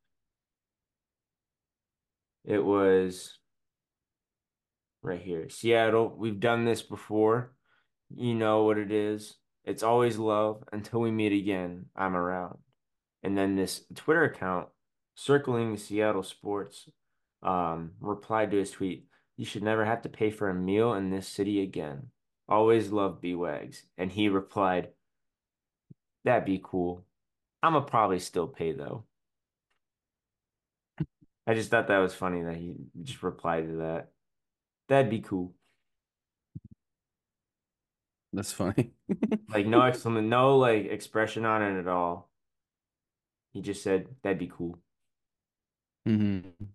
It was right here. Seattle, we've done this before. You know what it is. It's always love until we meet again. I'm around. And then this Twitter account circling Seattle sports um, replied to his tweet, "You should never have to pay for a meal in this city again. Always love B-Wags." And he replied, "That'd be cool. I'ma probably still pay though." I just thought that was funny that he just replied to that. That'd be cool. That's funny. Like no exclamation, no like expression on it at all. He just said, "That'd be cool." Hmm.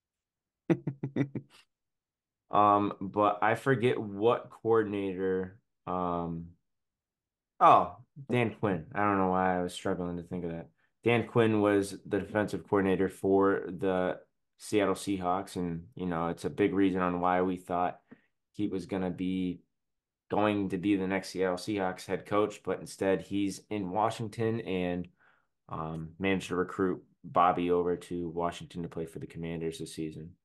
Um, but I forget what coordinator. Um, oh, Dan Quinn. I don't know why I was struggling to think of that. Dan Quinn was the defensive coordinator for the Seattle Seahawks, and you know, it's a big reason on why we thought he was gonna be going to be the next Seattle Seahawks head coach, but instead he's in Washington and um, managed to recruit Bobby over to Washington to play for the Commanders this season.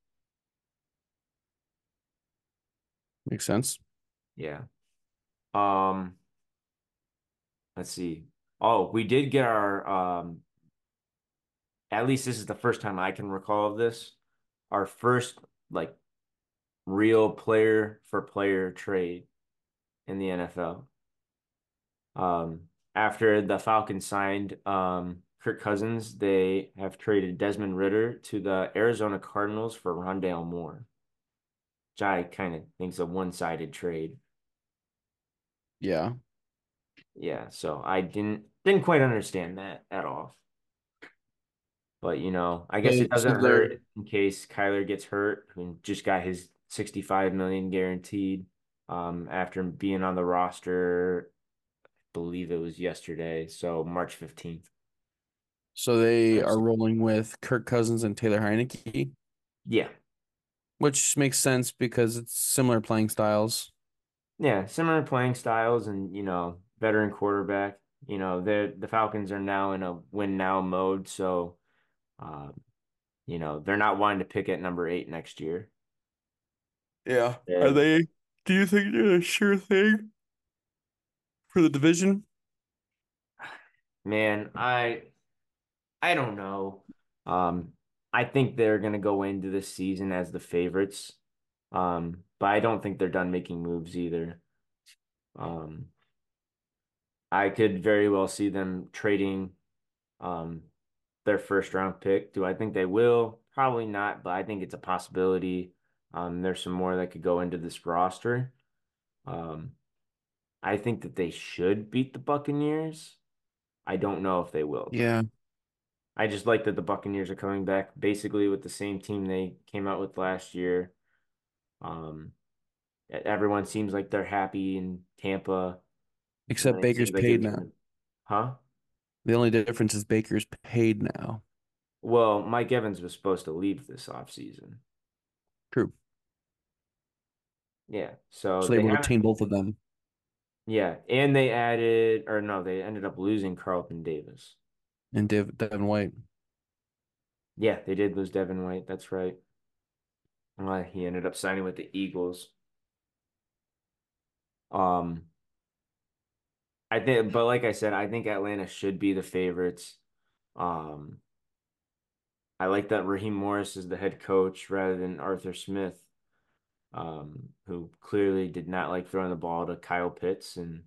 Makes sense. Yeah. Um, let's see. Oh, we did get our um at least this is the first time I can recall of this. Our first like real player for player trade in the N F L. Um after the Falcons signed um Kirk Cousins, they have traded Desmond Ridder to the Arizona Cardinals for Rondale Moore, which I kind of think's a one-sided trade. Yeah. Yeah, so I didn't didn't quite understand that at all. But you know, I guess So, it so doesn't they're hurt in case Kyler gets hurt and just got his sixty-five million guaranteed um after being on the roster, I believe it was yesterday, so March fifteenth. so they are Nice. rolling with Kirk Cousins and Taylor Heineke, Yeah. which makes sense because it's similar playing styles. Yeah, similar playing styles and you know, veteran quarterback. You know, the the Falcons are now in a win now mode, so um, you know, they're not wanting to pick at number eight next year. Yeah. Are They're, they, do you think they're a sure thing for the division? man, I I don't know. Um, I think they're going to go into this season as the favorites. Um, but I don't think they're done making moves either. Um, I could very well see them trading um, their first round pick. Do I think they will? Probably not, but I think it's a possibility. Um, there's some more that could go into this roster. Um, I think that they should beat the Buccaneers. I don't know if they will, though. Yeah. I just like that the Buccaneers are coming back basically with the same team they came out with last year. Um, e- everyone seems like they're happy in Tampa, and Except it Baker's seems like paid every now. time, huh? The only difference is Baker's paid now. Well, Mike Evans was supposed to leave this offseason. True. Yeah, so So they they will haven't. retain both of them Yeah, and they added, or no, they ended up losing Carlton Davis. and Dev Devin White. Yeah, they did lose Devin White. That's right. Uh, he ended up signing with the Eagles. Um, I think, but like I said, I think Atlanta should be the favorites. Um, I like that Raheem Morris is the head coach rather than Arthur Smith, um, who clearly did not like throwing the ball to Kyle Pitts. And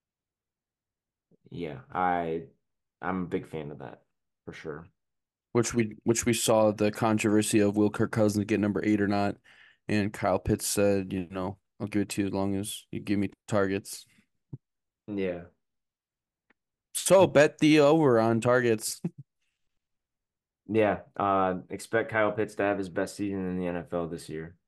yeah, I I'm a big fan of that for sure. which we which we saw the controversy of will Kirk Cousins get number eight or not, and Kyle Pitts said, you know, I'll give it to you as long as you give me targets. Yeah. So bet the over on targets. Yeah. Uh, expect Kyle Pitts to have his best season in the N F L this year.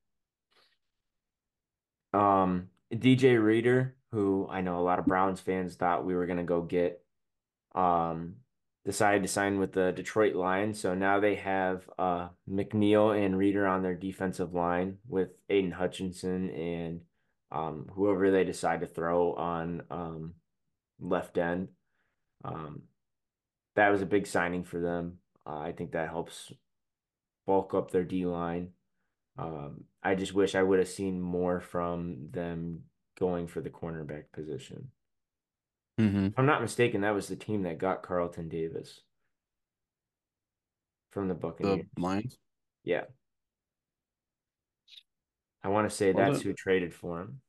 Um, D J Reader, who I know a lot of Browns fans thought we were gonna go get, um, decided to sign with the Detroit Lions. So now they have uh McNeil and Reader on their defensive line with Aiden Hutchinson and um whoever they decide to throw on um left end. Um, that was a big signing for them. Uh, I think that helps bulk up their D line. Um, I just wish I would have seen more from them going for the cornerback position. hmm If I'm not mistaken, that was the team that got Carlton Davis from the The Buccaneers. Lions. Yeah, I want to say Was that's it? who traded for him.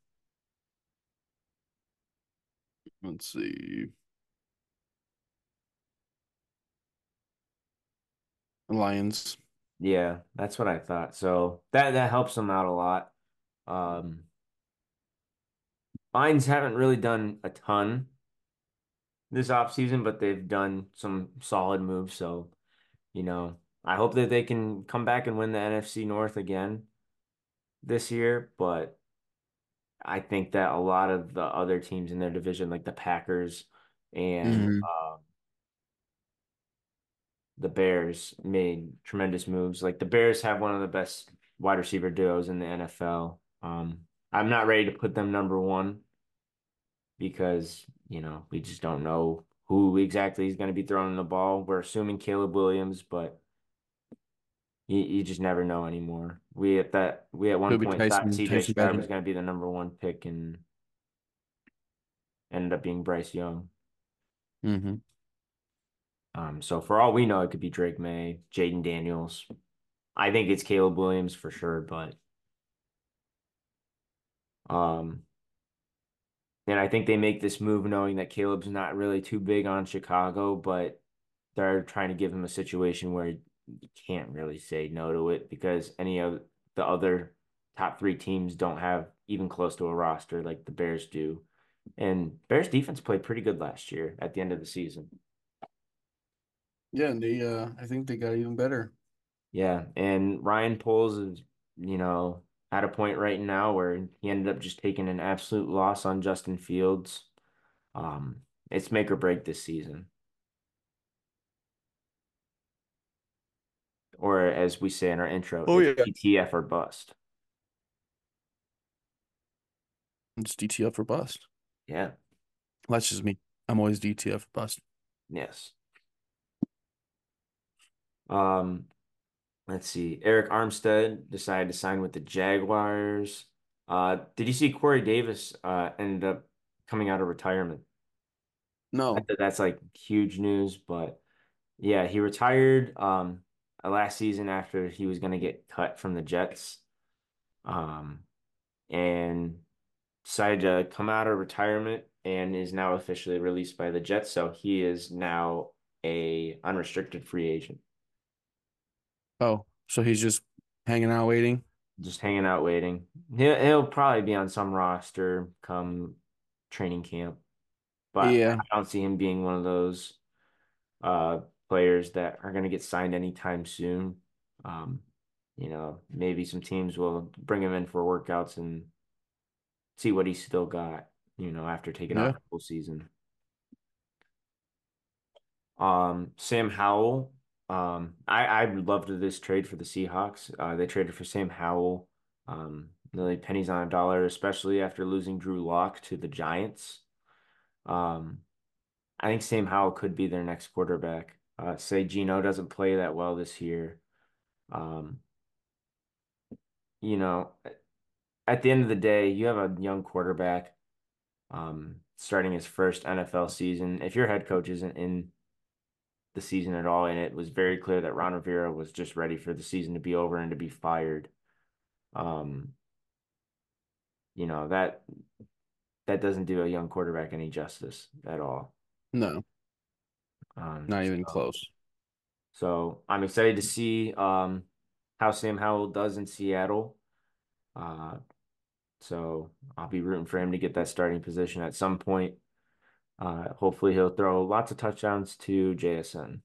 Let's see. Lions. Yeah, that's what I thought. So that that helps them out a lot. Um, Lions haven't really done a ton this offseason, but they've done some solid moves. So, you know, I hope that they can come back and win the N F C North again this year, but I think that a lot of the other teams in their division, like the Packers and hmm uh, the Bears, made tremendous moves. Like the Bears have one of the best wide receiver duos in the N F L. Um, I'm not ready to put them number one because, you know, we just don't know who exactly is going to be throwing the ball. We're assuming Caleb Williams, but you, you just never know anymore. We at that we at one Could be point thought Tyson C J Tyson Stroud was Badgett. going to be the number one pick and ended up being Bryce Young. hmm Um, so for all we know, it could be Drake May, Jaden Daniels. I think it's Caleb Williams for sure, but um, and I think they make this move knowing that Caleb's not really too big on Chicago, but they're trying to give him a situation where you can't really say no to it because any of the other top three teams don't have even close to a roster like the Bears do. And Bears defense played pretty good last year at the end of the season. Yeah, and they uh I think they got even better. Yeah, and Ryan Poles is, you know, at a point right now where he ended up just taking an absolute loss on Justin Fields. Um, it's make or break this season, or as we say in our intro, Oh it's yeah. D T F or bust. It's D T F or bust. Yeah, That's just me. I'm always D T F or bust. yes. Um, let's see. Eric Armstead decided to sign with the Jaguars. Uh, did you see Corey Davis uh ended up coming out of retirement? I No. think that's like huge news, but. Yeah, he retired um last season after he was going to get cut from the Jets um and decided to come out of retirement and is now officially released by the Jets. So he is now a unrestricted free agent, Oh, so he's just hanging out waiting. just hanging out waiting. He'll, he'll probably be on some roster come training camp, but Yeah. I don't see him being one of those uh players that are going to get signed anytime soon. Um, you know, maybe some teams will bring him in for workouts and see what he's still got, you know, after taking Yeah. off the whole season. Um, Sam Howell, um, I I loved this trade for the Seahawks. Uh, they traded for Sam Howell, um, nearly pennies on a dollar, especially after losing Drew Lock to the Giants. Um, I think Sam Howell could be their next quarterback. Uh, say Geno doesn't play that well this year. Um, you know, at the end of the day, you have a young quarterback, um, starting his first N F L season. If your head coach isn't in the season at all, and it was very clear that Ron Rivera was just ready for the season to be over and to be fired. Um, you know, that that doesn't do a young quarterback any justice at all. No, Um, not even so, close. so I'm excited to see um how Sam Howell does in Seattle. Uh, so I'll be rooting for him to get that starting position at some point. Uh, hopefully he'll throw lots of touchdowns to J S N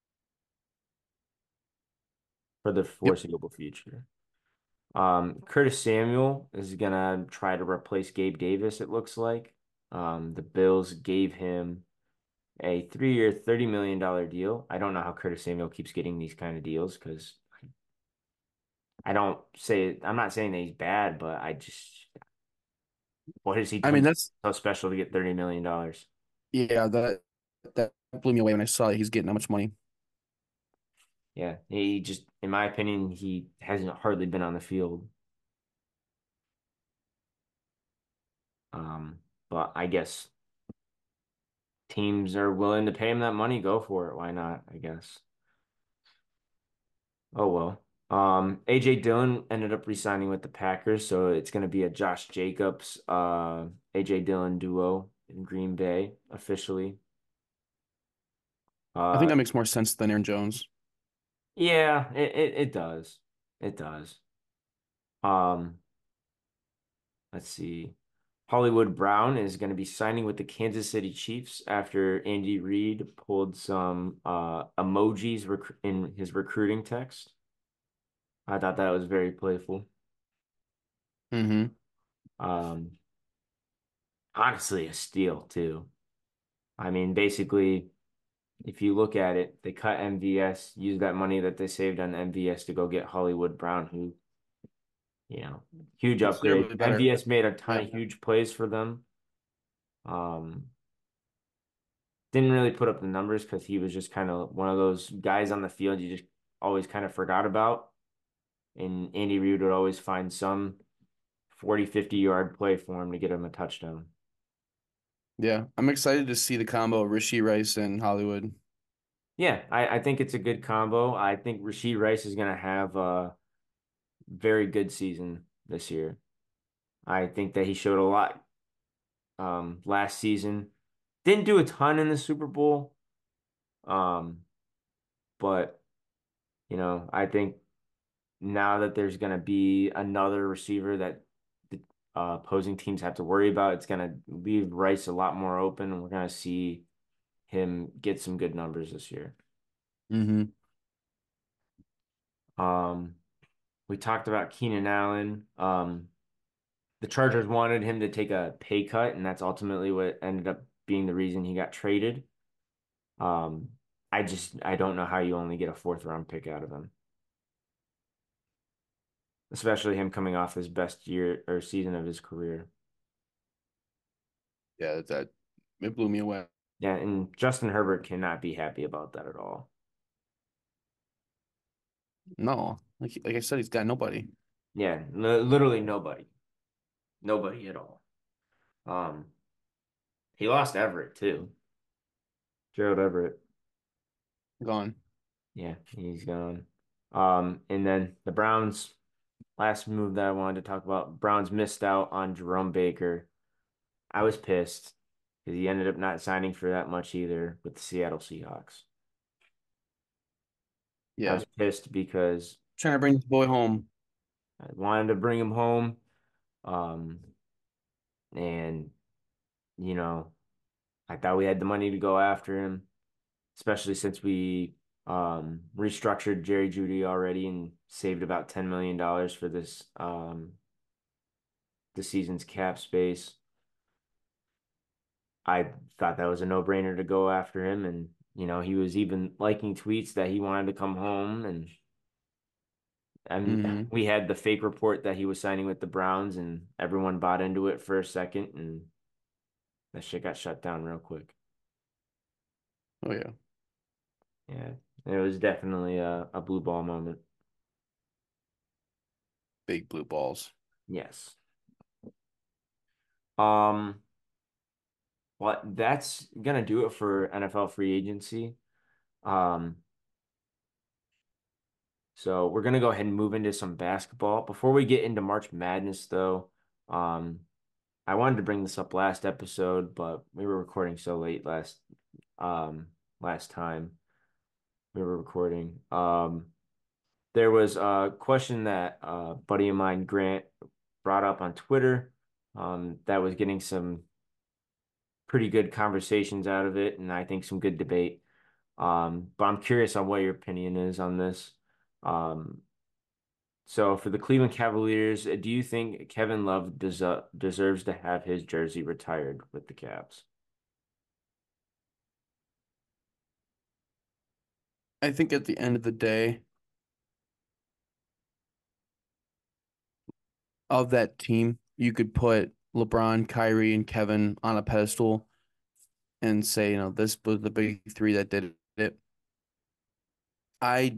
for the Yep. foreseeable future. Um, Curtis Samuel is gonna try to replace Gabe Davis, it looks like. Um, the Bills gave him a three-year, thirty million dollars deal. I don't know how Curtis Samuel keeps getting these kind of deals because I don't say I'm not saying that he's bad, but I just what has he I mean, done that's so special to get thirty million dollars? yeah, that that blew me away when I saw that he's getting that much money. Yeah, he just, in my opinion, he hasn't hardly been on the field. Um, but I guess teams are willing to pay him that money, go for it. Why not? I guess. Oh well. Um, A J Dillon ended up re-signing with the Packers, so it's going to be a Josh Jacobs, uh, A J Dillon duo in Green Bay officially. I think Uh, that makes more sense than Aaron Jones. yeah, it, it it does. It does. Um, let's see. Hollywood Brown is going to be signing with the Kansas City Chiefs after Andy Reid pulled some uh emojis rec in his recruiting text. I thought that was very playful. Mm-hmm. Um, honestly, a steal too. I mean, basically, if you look at it, they cut M V S, used that money that they saved on M V S to go get Hollywood Brown, who, you know, huge He's upgrade. clearly better. M V S made a ton Yeah. of huge plays for them. Um, didn't really put up the numbers because he was just kind of one of those guys on the field you just always kind of forgot about. And Andy Reid would always find some forty, fifty yard play for him to get him a touchdown. Yeah. I'm excited to see the combo of Rashee Rice and Hollywood. Yeah, I, I think it's a good combo. I think Rashid Rice is going to have a very good season this year. I think that he showed a lot um, last season. Didn't do a ton in the Super Bowl, um, but you know, I think now that there's going to be another receiver that the uh, opposing teams have to worry about, it's going to leave Rice a lot more open, and we're going to see him get some good numbers this year. Mm-hmm. Um, we talked about Keenan Allen. Um, the Chargers wanted him to take a pay cut, and that's ultimately what ended up being the reason he got traded. Um, I just I don't know how you only get a fourth round pick out of him, especially him coming off his best year or season of his career. Yeah, that it blew me away. Yeah, and Justin Herbert cannot be happy about that at all. No, like like I said, he's got nobody. Yeah, li- literally nobody, nobody at all. Um, he lost Everett too, Gerald Everett. Gone. Yeah, he's gone. Um, and then the Browns, last move that I wanted to talk about, Browns missed out on Jerome Baker. I was pissed because he ended up not signing for that much either with the Seattle Seahawks. I Yeah. was pissed because Trying to bring this boy home. I wanted to bring him home. Um, and you know, I thought we had the money to go after him. especially since we um, restructured Jerry Jeudy already and saved about ten million dollars for this um, the season's cap space. I thought that was a no-brainer to go after him, and you know he was even liking tweets that he wanted to come home, and and Mm-hmm. we had the fake report that he was signing with the Browns, and everyone bought into it for a second, and that shit got shut down real quick. Oh yeah. Yeah, it was definitely a, a blue ball moment. Big blue balls. Yes. Um, well, that's gonna do it for N F L free agency. Um, so we're gonna go ahead and move into some basketball. Before we get into March Madness, though, um, I wanted to bring this up last episode, but we were recording so late last um last time we were recording. Um, there was a question that a buddy of mine, Grant, brought up on Twitter, um, that was getting some pretty good conversations out of it, and I think some good debate. Um, but I'm curious on what your opinion is on this. Um, so for the Cleveland Cavaliers, uh, do you think Kevin Love des deserves to have his jersey retired with the Cavs? I think at the end of the day, of that team, you could put LeBron, Kyrie, and Kevin on a pedestal and say, you know, this was the big three that did it. I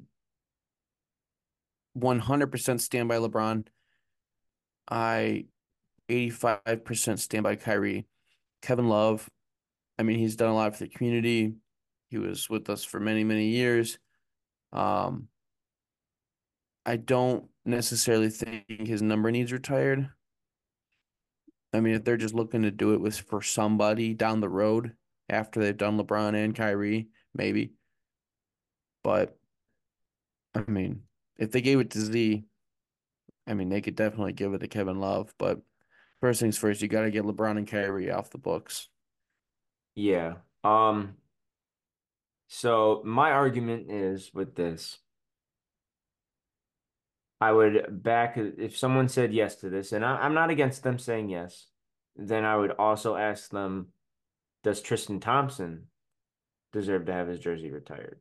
one hundred percent stand by LeBron. I eighty-five percent stand by Kyrie. Kevin Love, I mean, he's done a lot for the community. He was with us for many, many years. Um, I don't necessarily think his number needs retired. I mean, if they're just looking to do it with for somebody down the road after they've done LeBron and Kyrie, maybe. But I mean, if they gave it to Z, I mean, they could definitely give it to Kevin Love. But first things first, you got to get LeBron and Kyrie off the books. Yeah. Um, so my argument is with this. I would back if someone said yes to this, and I, I'm not against them saying yes, then I would also ask them, does Tristan Thompson deserve to have his jersey retired?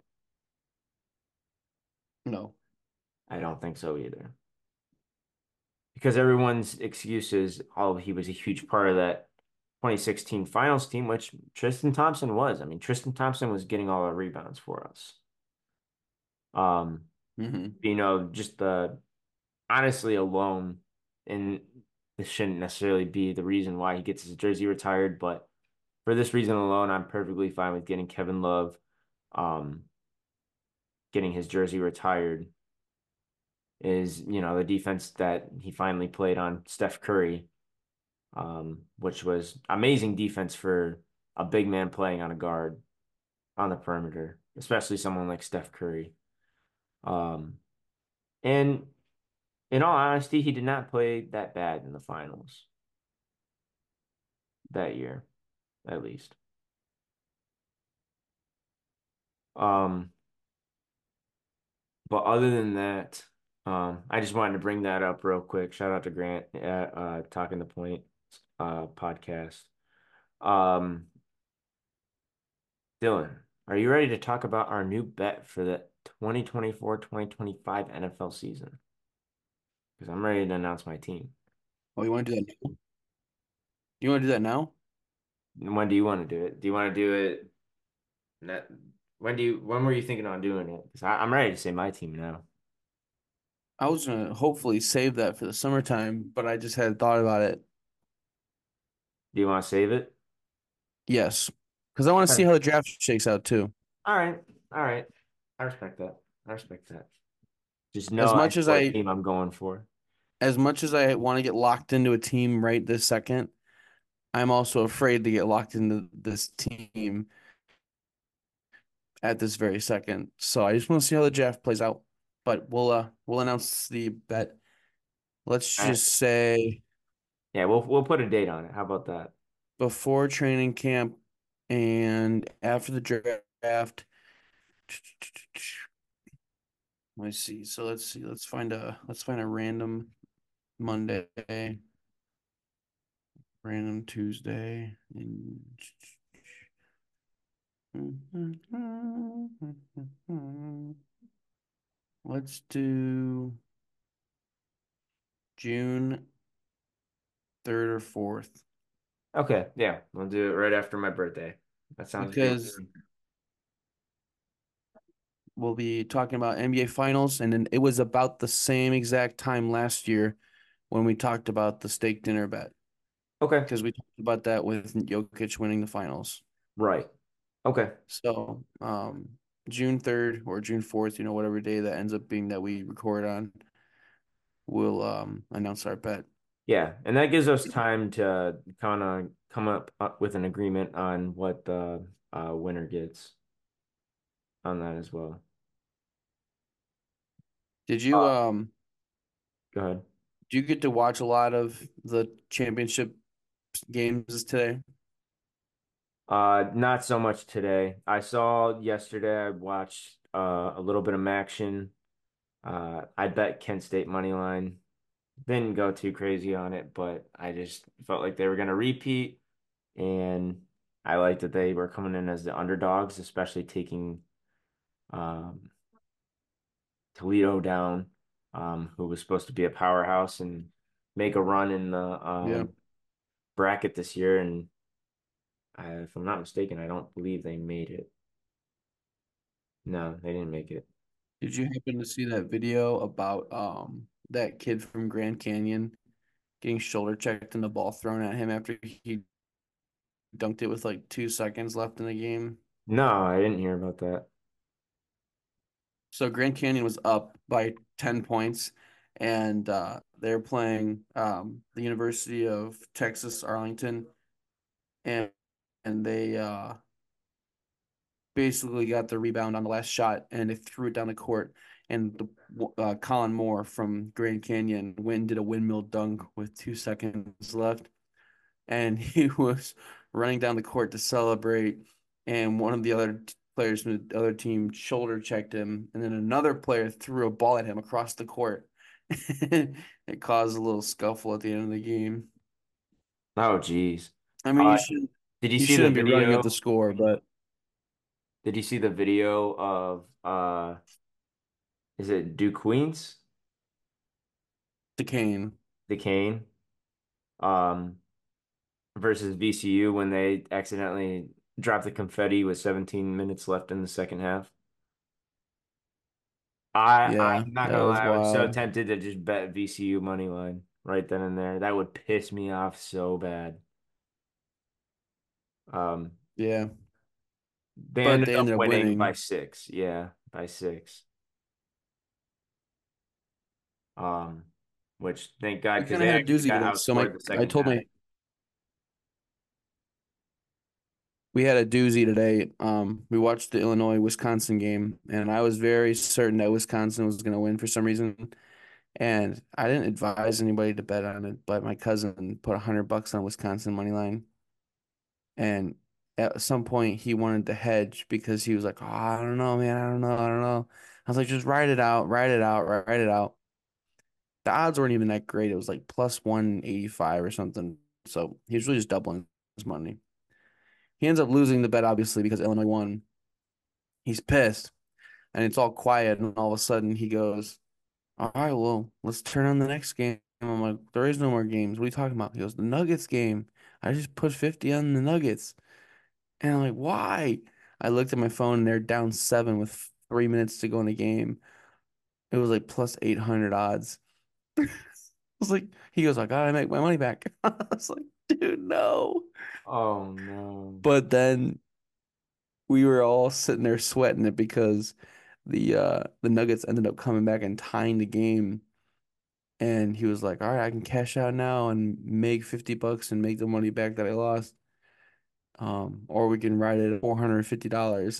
No. I don't think so either. Because everyone's excuse is, oh, he was a huge part of that twenty sixteen finals team, which Tristan Thompson was. I mean, Tristan Thompson was getting all the rebounds for us. Um, Mm-hmm. you know, just the honestly alone, and this shouldn't necessarily be the reason why he gets his jersey retired, but for this reason alone, I'm perfectly fine with getting Kevin Love, um, getting his jersey retired. Is, you know, the defense that he finally played on Steph Curry, um, which was amazing defense for a big man playing on a guard on the perimeter, especially someone like Steph Curry. Um, and in all honesty, he did not play that bad in the finals that year, at least. Um, but other than that, um, I just wanted to bring that up real quick. Shout out to Grant at uh, Talking the Point uh, podcast. Um, Dylan, are you ready to talk about our new bet for the twenty twenty-four twenty twenty-five N F L season? Because I'm ready to announce my team. Oh, you want to do that now? You want to do that now? When do you want to do it? Do you want to do it? Net, when do you? When were you thinking on doing it? Because I'm ready to say my team now. I was gonna hopefully save that for the summertime, but I just had thought about it. Do you want to save it? Yes, because I want to All see right. how the draft shakes out too. All right. All right. I respect that. I respect that. Just know As I know much as what I team I'm going for. as much as I want to get locked into a team right this second, I'm also afraid to get locked into this team at this very second. So I just want to see how the draft plays out. But we'll uh we'll announce the bet. Let's All right. just say Yeah, we'll we'll put a date on it. How about that? before training camp and after the draft. Let me see. So let's see. Let's find a let's find a random Monday, random Tuesday. And let's do June third or fourth Okay, yeah, we'll do it right after my birthday. That sounds great to because me. we'll be talking about N B A Finals, and then it was about the same exact time last year when we talked about the steak dinner bet Okay, because we talked about that with Jokic winning the finals. right. Okay. So, um, June third or June fourth, you know, whatever day that ends up being that we record on, we'll um announce our bet. Yeah, and that gives us time to kind of come up, up with an agreement on what the uh, winner gets on that as well. Did you Uh, um Go ahead. do you get to watch a lot of the championship games today? Uh, not so much today. I saw yesterday, I watched uh, a little bit of action. Uh, I bet Kent State money line. Didn't go too crazy on it, but I just felt like they were going to repeat. And I liked that they were coming in as the underdogs, especially taking um, Toledo down, um, who was supposed to be a powerhouse and make a run in the Yeah. um, bracket this year. And I, if I'm not mistaken, I don't believe they made it. No, they didn't make it. Did you happen to see that video about um that kid from Grand Canyon getting shoulder checked and the ball thrown at him after he dunked it with like two seconds left in the game? No, I didn't hear about that. So Grand Canyon was up by ten points and uh they're playing um the University of Texas Arlington and and they uh basically got the rebound on the last shot and they threw it down the court. And the, uh, Colin Moore from Grand Canyon went and did a windmill dunk with two seconds left. And he was running down the court to celebrate. And one of the other t- players from the other team shoulder checked him. And then another player threw a ball at him across the court. It caused a little scuffle at the end of the game. Oh, geez. I mean, Uh, you should did you you see the shouldn't be running up the video? score, but Did you see the video of uh is it Duke Queens, Duquesne. Duquesne, um versus V C U when they accidentally dropped the confetti with seventeen minutes left in the second half? I Yeah, I'm not that gonna was lie, I was so wild. tempted to just bet V C U money line right then and there. That would piss me off so bad. Um, Yeah, they but ended they up ended up winning by winning. six. Yeah, by six. Um, which thank God We because kind of they had a actually doozy got today. So my, outscored the I second told half. my, we had a doozy today. Um, we watched the Illinois Wisconsin game, and I was very certain that Wisconsin was going to win for some reason. And I didn't advise anybody to bet on it, but my cousin put a hundred bucks on Wisconsin money line, and at some point he wanted to hedge because he was like, "Oh, I don't know, man, I don't know, I don't know." I was like, "Just write it out, write it out, write it out." The odds weren't even that great. It was like plus one eighty-five or something. So he was really just doubling his money. He ends up losing the bet, obviously, because Illinois won. He's pissed and it's all quiet. And all of a sudden he goes, "All right, well, let's turn on the next game." I'm like, "There is no more games. What are you talking about?" He goes, "The Nuggets game. I just put fifty on the Nuggets." And I'm like, "Why?" I looked at my phone and they're down seven with three minutes to go in the game. It was like plus eight hundred odds. I was like, he goes, "I gotta make my money back." I was like, "Dude, no." Oh no. But then we were all sitting there sweating it because the uh the Nuggets ended up coming back and tying the game. And he was like, "All right, I can cash out now and make fifty bucks and make the money back that I lost. Um, or we can ride it at four hundred fifty dollars"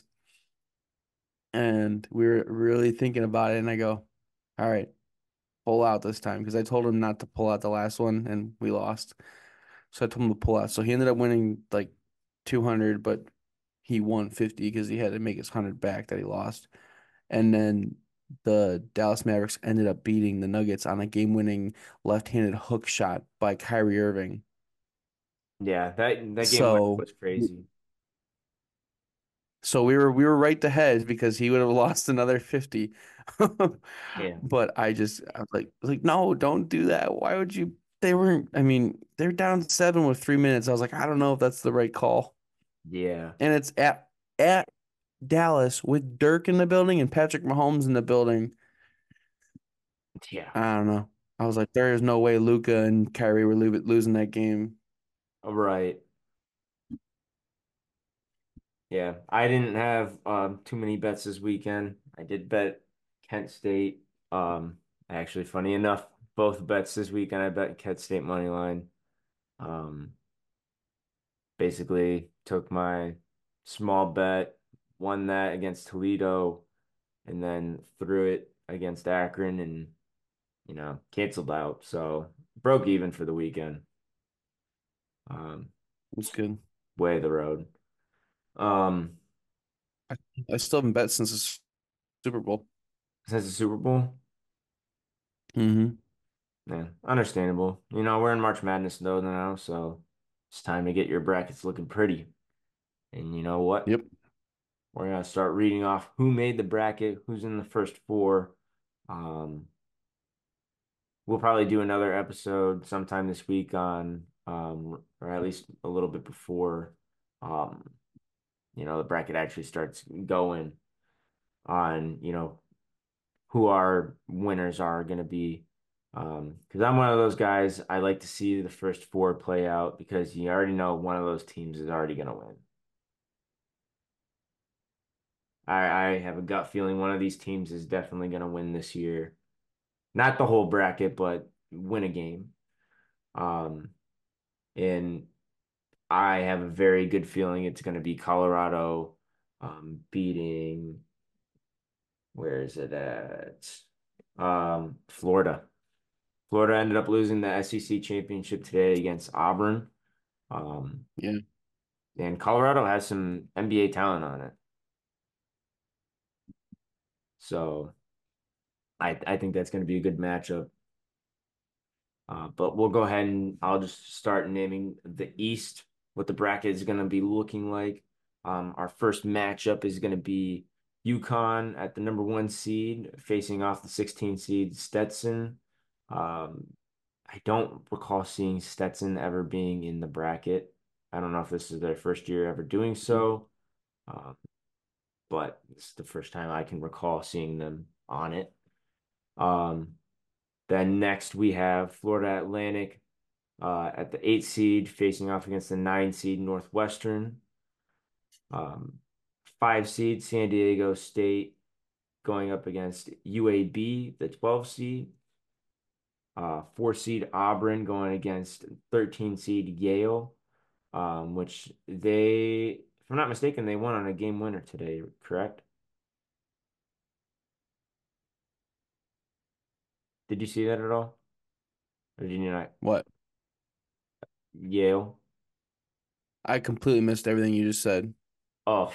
And we were really thinking about it. And I go, "All right, pull out this time." Because I told him not to pull out the last one and we lost. So I told him to pull out. So he ended up winning like two hundred, but he won fifty because he had to make his one hundred back that he lost. And then the Dallas Mavericks ended up beating the Nuggets on a game-winning left-handed hook shot by Kyrie Irving. Yeah, that that game winner So was crazy. so we were we were right to hedge because he would have lost another fifty. Yeah, But I just I was like I was like no, don't do that. Why would you? They weren't I mean, they're down seven with three minutes. I was like, I don't know if that's the right call. yeah, And it's at at Dallas with Dirk in the building and Patrick Mahomes in the building. yeah. I don't know. I was like, there is no way Luca and Kyrie were lo losing that game. Right. Yeah, I didn't have um too many bets this weekend. I did bet Kent State. Um, actually, funny enough, both bets this weekend I bet Kent State money line. Um, basically took my small bet, won that against Toledo, and then threw it against Akron and you know canceled out. So broke even for the weekend. Um, It was good. way of the road. Um, I, I still haven't bet since the Super Bowl. since the Super Bowl. Hmm. Yeah, understandable. You know, we're in March Madness though now, so it's time to get your brackets looking pretty. And you know what? Yep. We're gonna start reading off who made the bracket, who's in the first four. Um, we'll probably do another episode sometime this week on, um, or at least a little bit before, um, you know, the bracket actually starts going on, you know, who our winners are going to be. Um, because I'm one of those guys, I like to see the first four play out because you already know one of those teams is already going to win. I, I have a gut feeling one of these teams is definitely going to win this year. Not the whole bracket, but win a game. Um, and I have a very good feeling it's going to be Colorado, um, beating, where is it at? Um, Florida. Florida ended up losing the S E C championship today against Auburn. Um, Yeah. and Colorado has some N B A talent on it. So I I think that's going to be a good matchup. Uh, but we'll go ahead and I'll just start naming the East, what the bracket is going to be looking like. Um, our first matchup is going to be UConn at the number one seed facing off the sixteen seed Stetson. Um, I don't recall seeing Stetson ever being in the bracket. I don't know if this is their first year ever doing so, um, but it's the first time I can recall seeing them on it. Um, then next we have Florida Atlantic uh, at the eight seed facing off against the nine seed Northwestern. Um, five seed San Diego State going up against U A B, the twelve seed. Uh, four seed Auburn going against thirteen seed Yale, um, which they, if I'm not mistaken, they won on a game winner today, correct? Did you see that at all? Or did you not? What? Yale? I completely missed everything you just said. Oh,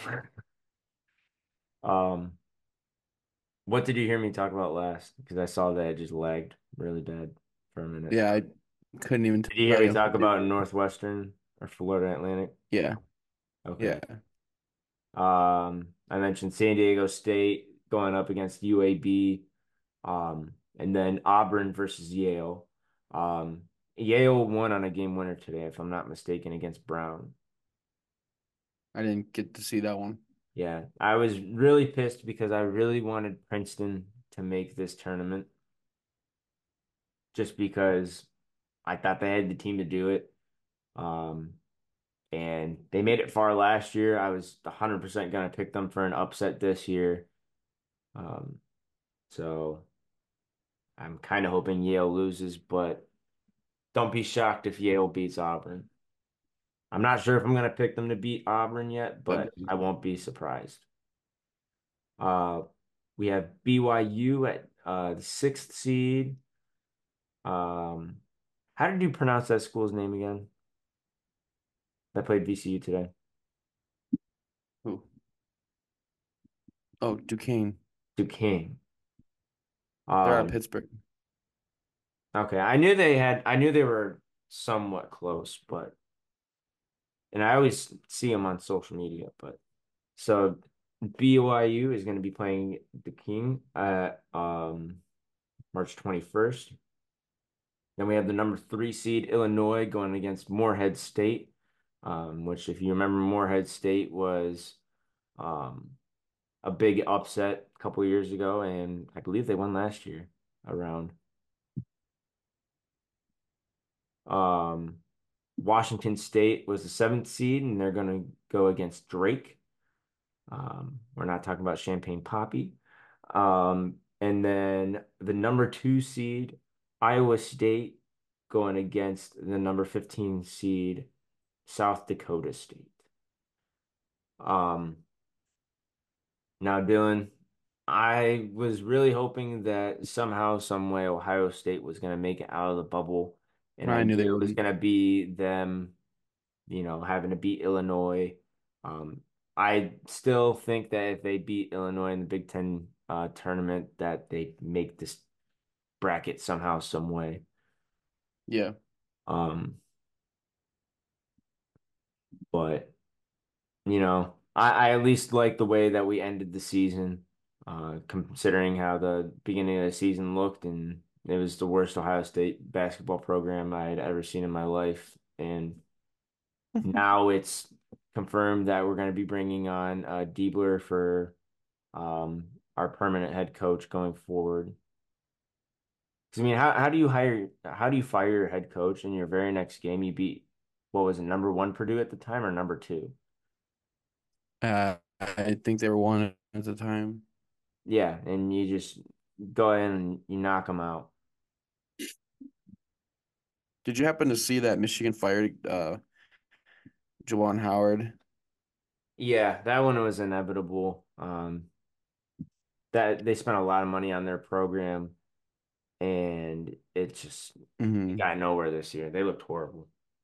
um, what did you hear me talk about last? Because I saw that it just lagged really bad for a minute. Yeah, I couldn't even Did you hear tell me you. talk about Northwestern or Florida Atlantic? Yeah. Okay. Yeah. Um, I mentioned San Diego State going up against U A B, um, and then Auburn versus Yale. Um, Yale won on a game winner today, if I'm not mistaken, against Brown. I didn't get to see that one. Yeah, I was really pissed because I really wanted Princeton to make this tournament just because I thought they had the team to do it. Um, and they made it far last year. I was one hundred percent going to pick them for an upset this year. Um, so I'm kind of hoping Yale loses, but don't be shocked if Yale beats Auburn. I'm not sure if I'm going to pick them to beat Auburn yet, That'd but be I won't be surprised. Uh, we have B Y U at uh, the sixth seed. Um, how did you pronounce that school's name again? That played V C U today. Oh, Duquesne. Duquesne. They're out of Um, Pittsburgh. okay. I knew they had, I knew they were somewhat close, but, and I always see them on social media, but so B Y U is going to be playing Duquesne at um, March twenty-first. Then we have the number three seed Illinois going against Morehead State, um, which, if you remember, Morehead State was um, a big upset a couple years ago, and I believe they won last year around. Um, Washington State was the seventh seed, and they're going to go against Drake. Um, we're not talking about Champagne Poppy. Um, and then the number two seed, Iowa State, going against the number fifteen seed, South Dakota State. Um, Now, Dylan, I was really hoping that somehow, some way, Ohio State was going to make it out of the bubble, and I I knew knew they it was wouldn't. going to be them, you know, having to beat Illinois. Um, I still think that if they beat Illinois in the Big Ten uh, tournament, that they make this bracket somehow, some way. Yeah. Um, but you know, I, I at least like the way that we ended the season, uh, considering how the beginning of the season looked, and it was the worst Ohio State basketball program I had ever seen in my life. And now it's confirmed that we're going to be bringing on uh, Diebler for um, our permanent head coach going forward. 'Cause, I mean, how how do you hire, how do you fire your head coach in your very next game? You beat, what was it, number one Purdue at the time or number two? Uh, I think they were one at the time. Yeah, and you just go in and you knock them out. Did you happen to see that Michigan fired uh Juwan Howard? Yeah, that one was inevitable. Um, that they spent a lot of money on their program, and it just it Hmm. got nowhere this year. They looked horrible.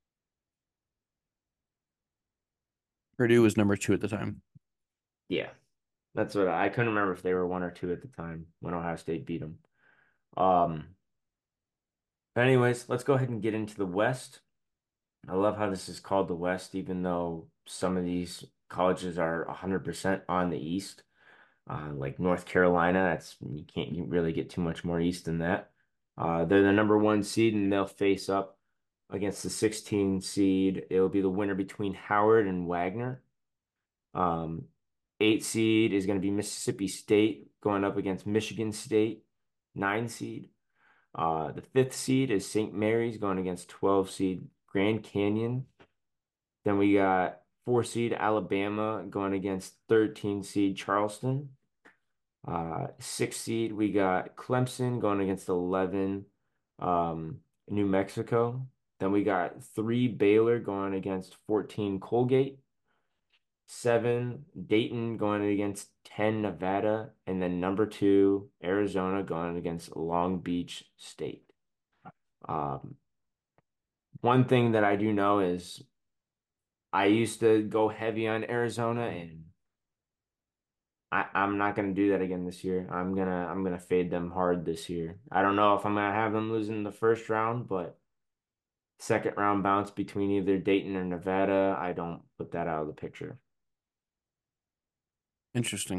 Purdue was number two at the time. Yeah, that's what I, I couldn't remember if they were one or two at the time when Ohio State beat them. Um, but anyways, let's go ahead and get into the West. I love how this is called the West, even though some of these colleges are one hundred percent on the East. Uh, like North Carolina, that's you can't really get too much more east than that. Uh, they're the number one seed, and they'll face up against the sixteen seed. It'll be the winner between Howard and Wagner. Um, Eight seed is going to be Mississippi State going up against Michigan State, nine seed. Uh, the fifth seed is Saint Mary's going against twelve seed Grand Canyon. Then we got four seed Alabama going against thirteen seed Charleston. Uh, six seed, we got Clemson going against eleven, um, New Mexico. Then we got three Baylor going against fourteen Colgate, seven Dayton going against ten Nevada, and then number two Arizona going against Long Beach State. Um, One thing that I do know is I used to go heavy on Arizona, and I, I'm not gonna do that again this year. I'm gonna I'm gonna fade them hard this year. I don't know if I'm gonna have them losing the first round, but second round bounce between either Dayton or Nevada, I don't put that out of the picture. Interesting.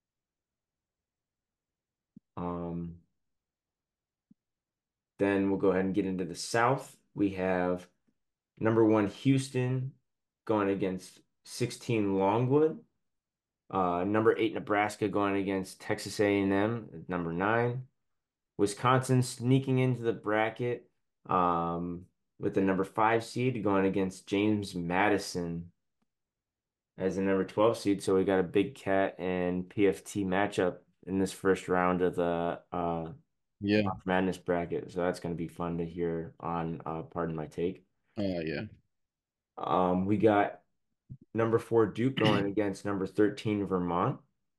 Um, then we'll go ahead and get into the South. We have number one Houston going against sixteen Longwood. Uh, number eight Nebraska going against Texas A and M at number nine. Wisconsin sneaking into the bracket um, with the number five seed going against James Madison as the number twelve seed. So we got a Big Cat and P F T matchup in this first round of the uh, Yeah. March Madness bracket. So that's going to be fun to hear on uh, Pardon My Take. Uh, yeah. Um, we got number four Duke going against number thirteen Vermont.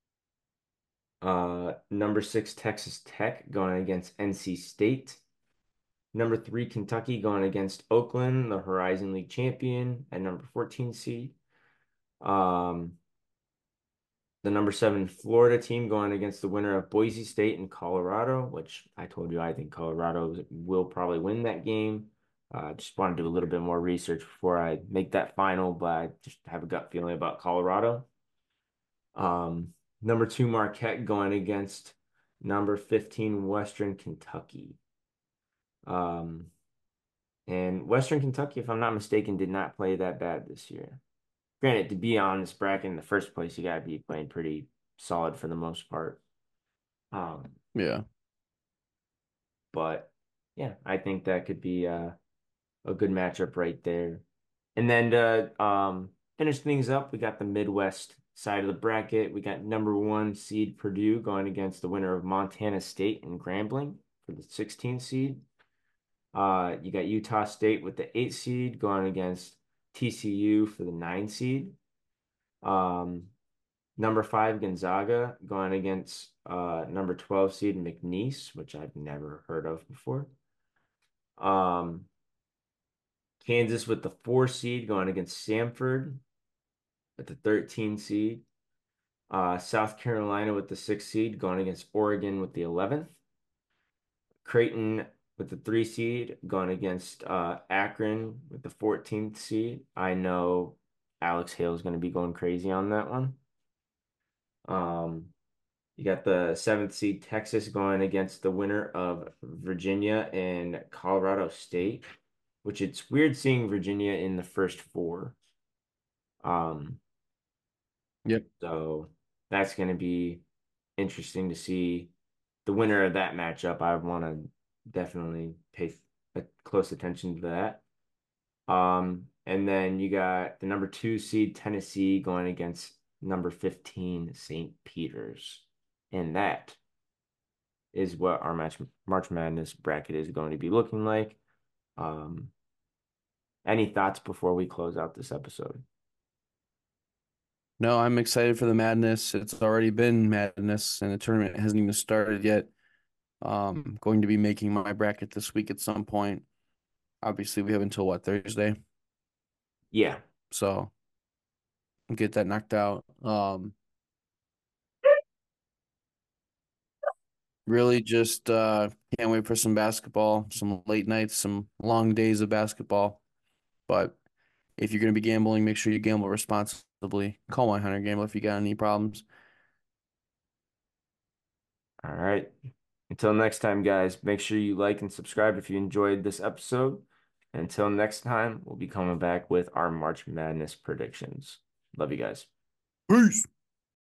Uh, number six Texas Tech going against N C State. Number three, Kentucky going against Oakland, the Horizon League champion, at number fourteen seed. Um, the number seven Florida team going against the winner of Boise State and Colorado, which I told you I think Colorado will probably win that game. I uh, just want to do a little bit more research before I make that final, but I just have a gut feeling about Colorado. Um, number two Marquette going against number fifteen Western Kentucky. Um, and Western Kentucky, if I'm not mistaken, did not play that bad this year. Granted, to be on this bracket in the first place, you got to be playing pretty solid for the most part. Um, Yeah. but yeah, I think that could be uh, a good matchup right there. And then to um, finish things up, we got the Midwest side of the bracket. We got number one seed Purdue going against the winner of Montana State and Grambling for the sixteenth seed. Uh, you got Utah State with the eight seed going against T C U for the nine seed. Um, number five Gonzaga going against uh, number twelve seed McNeese, which I've never heard of before. Um, Kansas with the four seed going against Samford with the thirteen seed. Uh, South Carolina with the six seed going against Oregon with the eleventh. Creighton with the three seed going against uh, Akron with the fourteenth seed. I know Alex Hale is going to be going crazy on that one. Um, you got the seventh seed Texas going against the winner of Virginia and Colorado State, which it's weird seeing Virginia in the first four. Um, Yep. so that's going to be interesting to see the winner of that matchup. I want to definitely pay a close attention to that. Um, and then you got the number two seed Tennessee going against number fifteen Saint Peter's. And that is what our match March Madness bracket is going to be looking like. Um, any thoughts before we close out this episode? No, I'm excited for the madness. It's already been madness and the tournament hasn't even started yet. Um, going to be making my bracket this week at some point. Obviously, we have until what, Thursday? Yeah. So get that knocked out. Um, really just uh can't wait for some basketball, some late nights, some long days of basketball. But if you're going to be gambling, make sure you gamble responsibly. Call one hundred Gamble if you got any problems. All right. Until next time, guys, make sure you like and subscribe if you enjoyed this episode. Until next time, we'll be coming back with our March Madness predictions. Love you guys. Peace.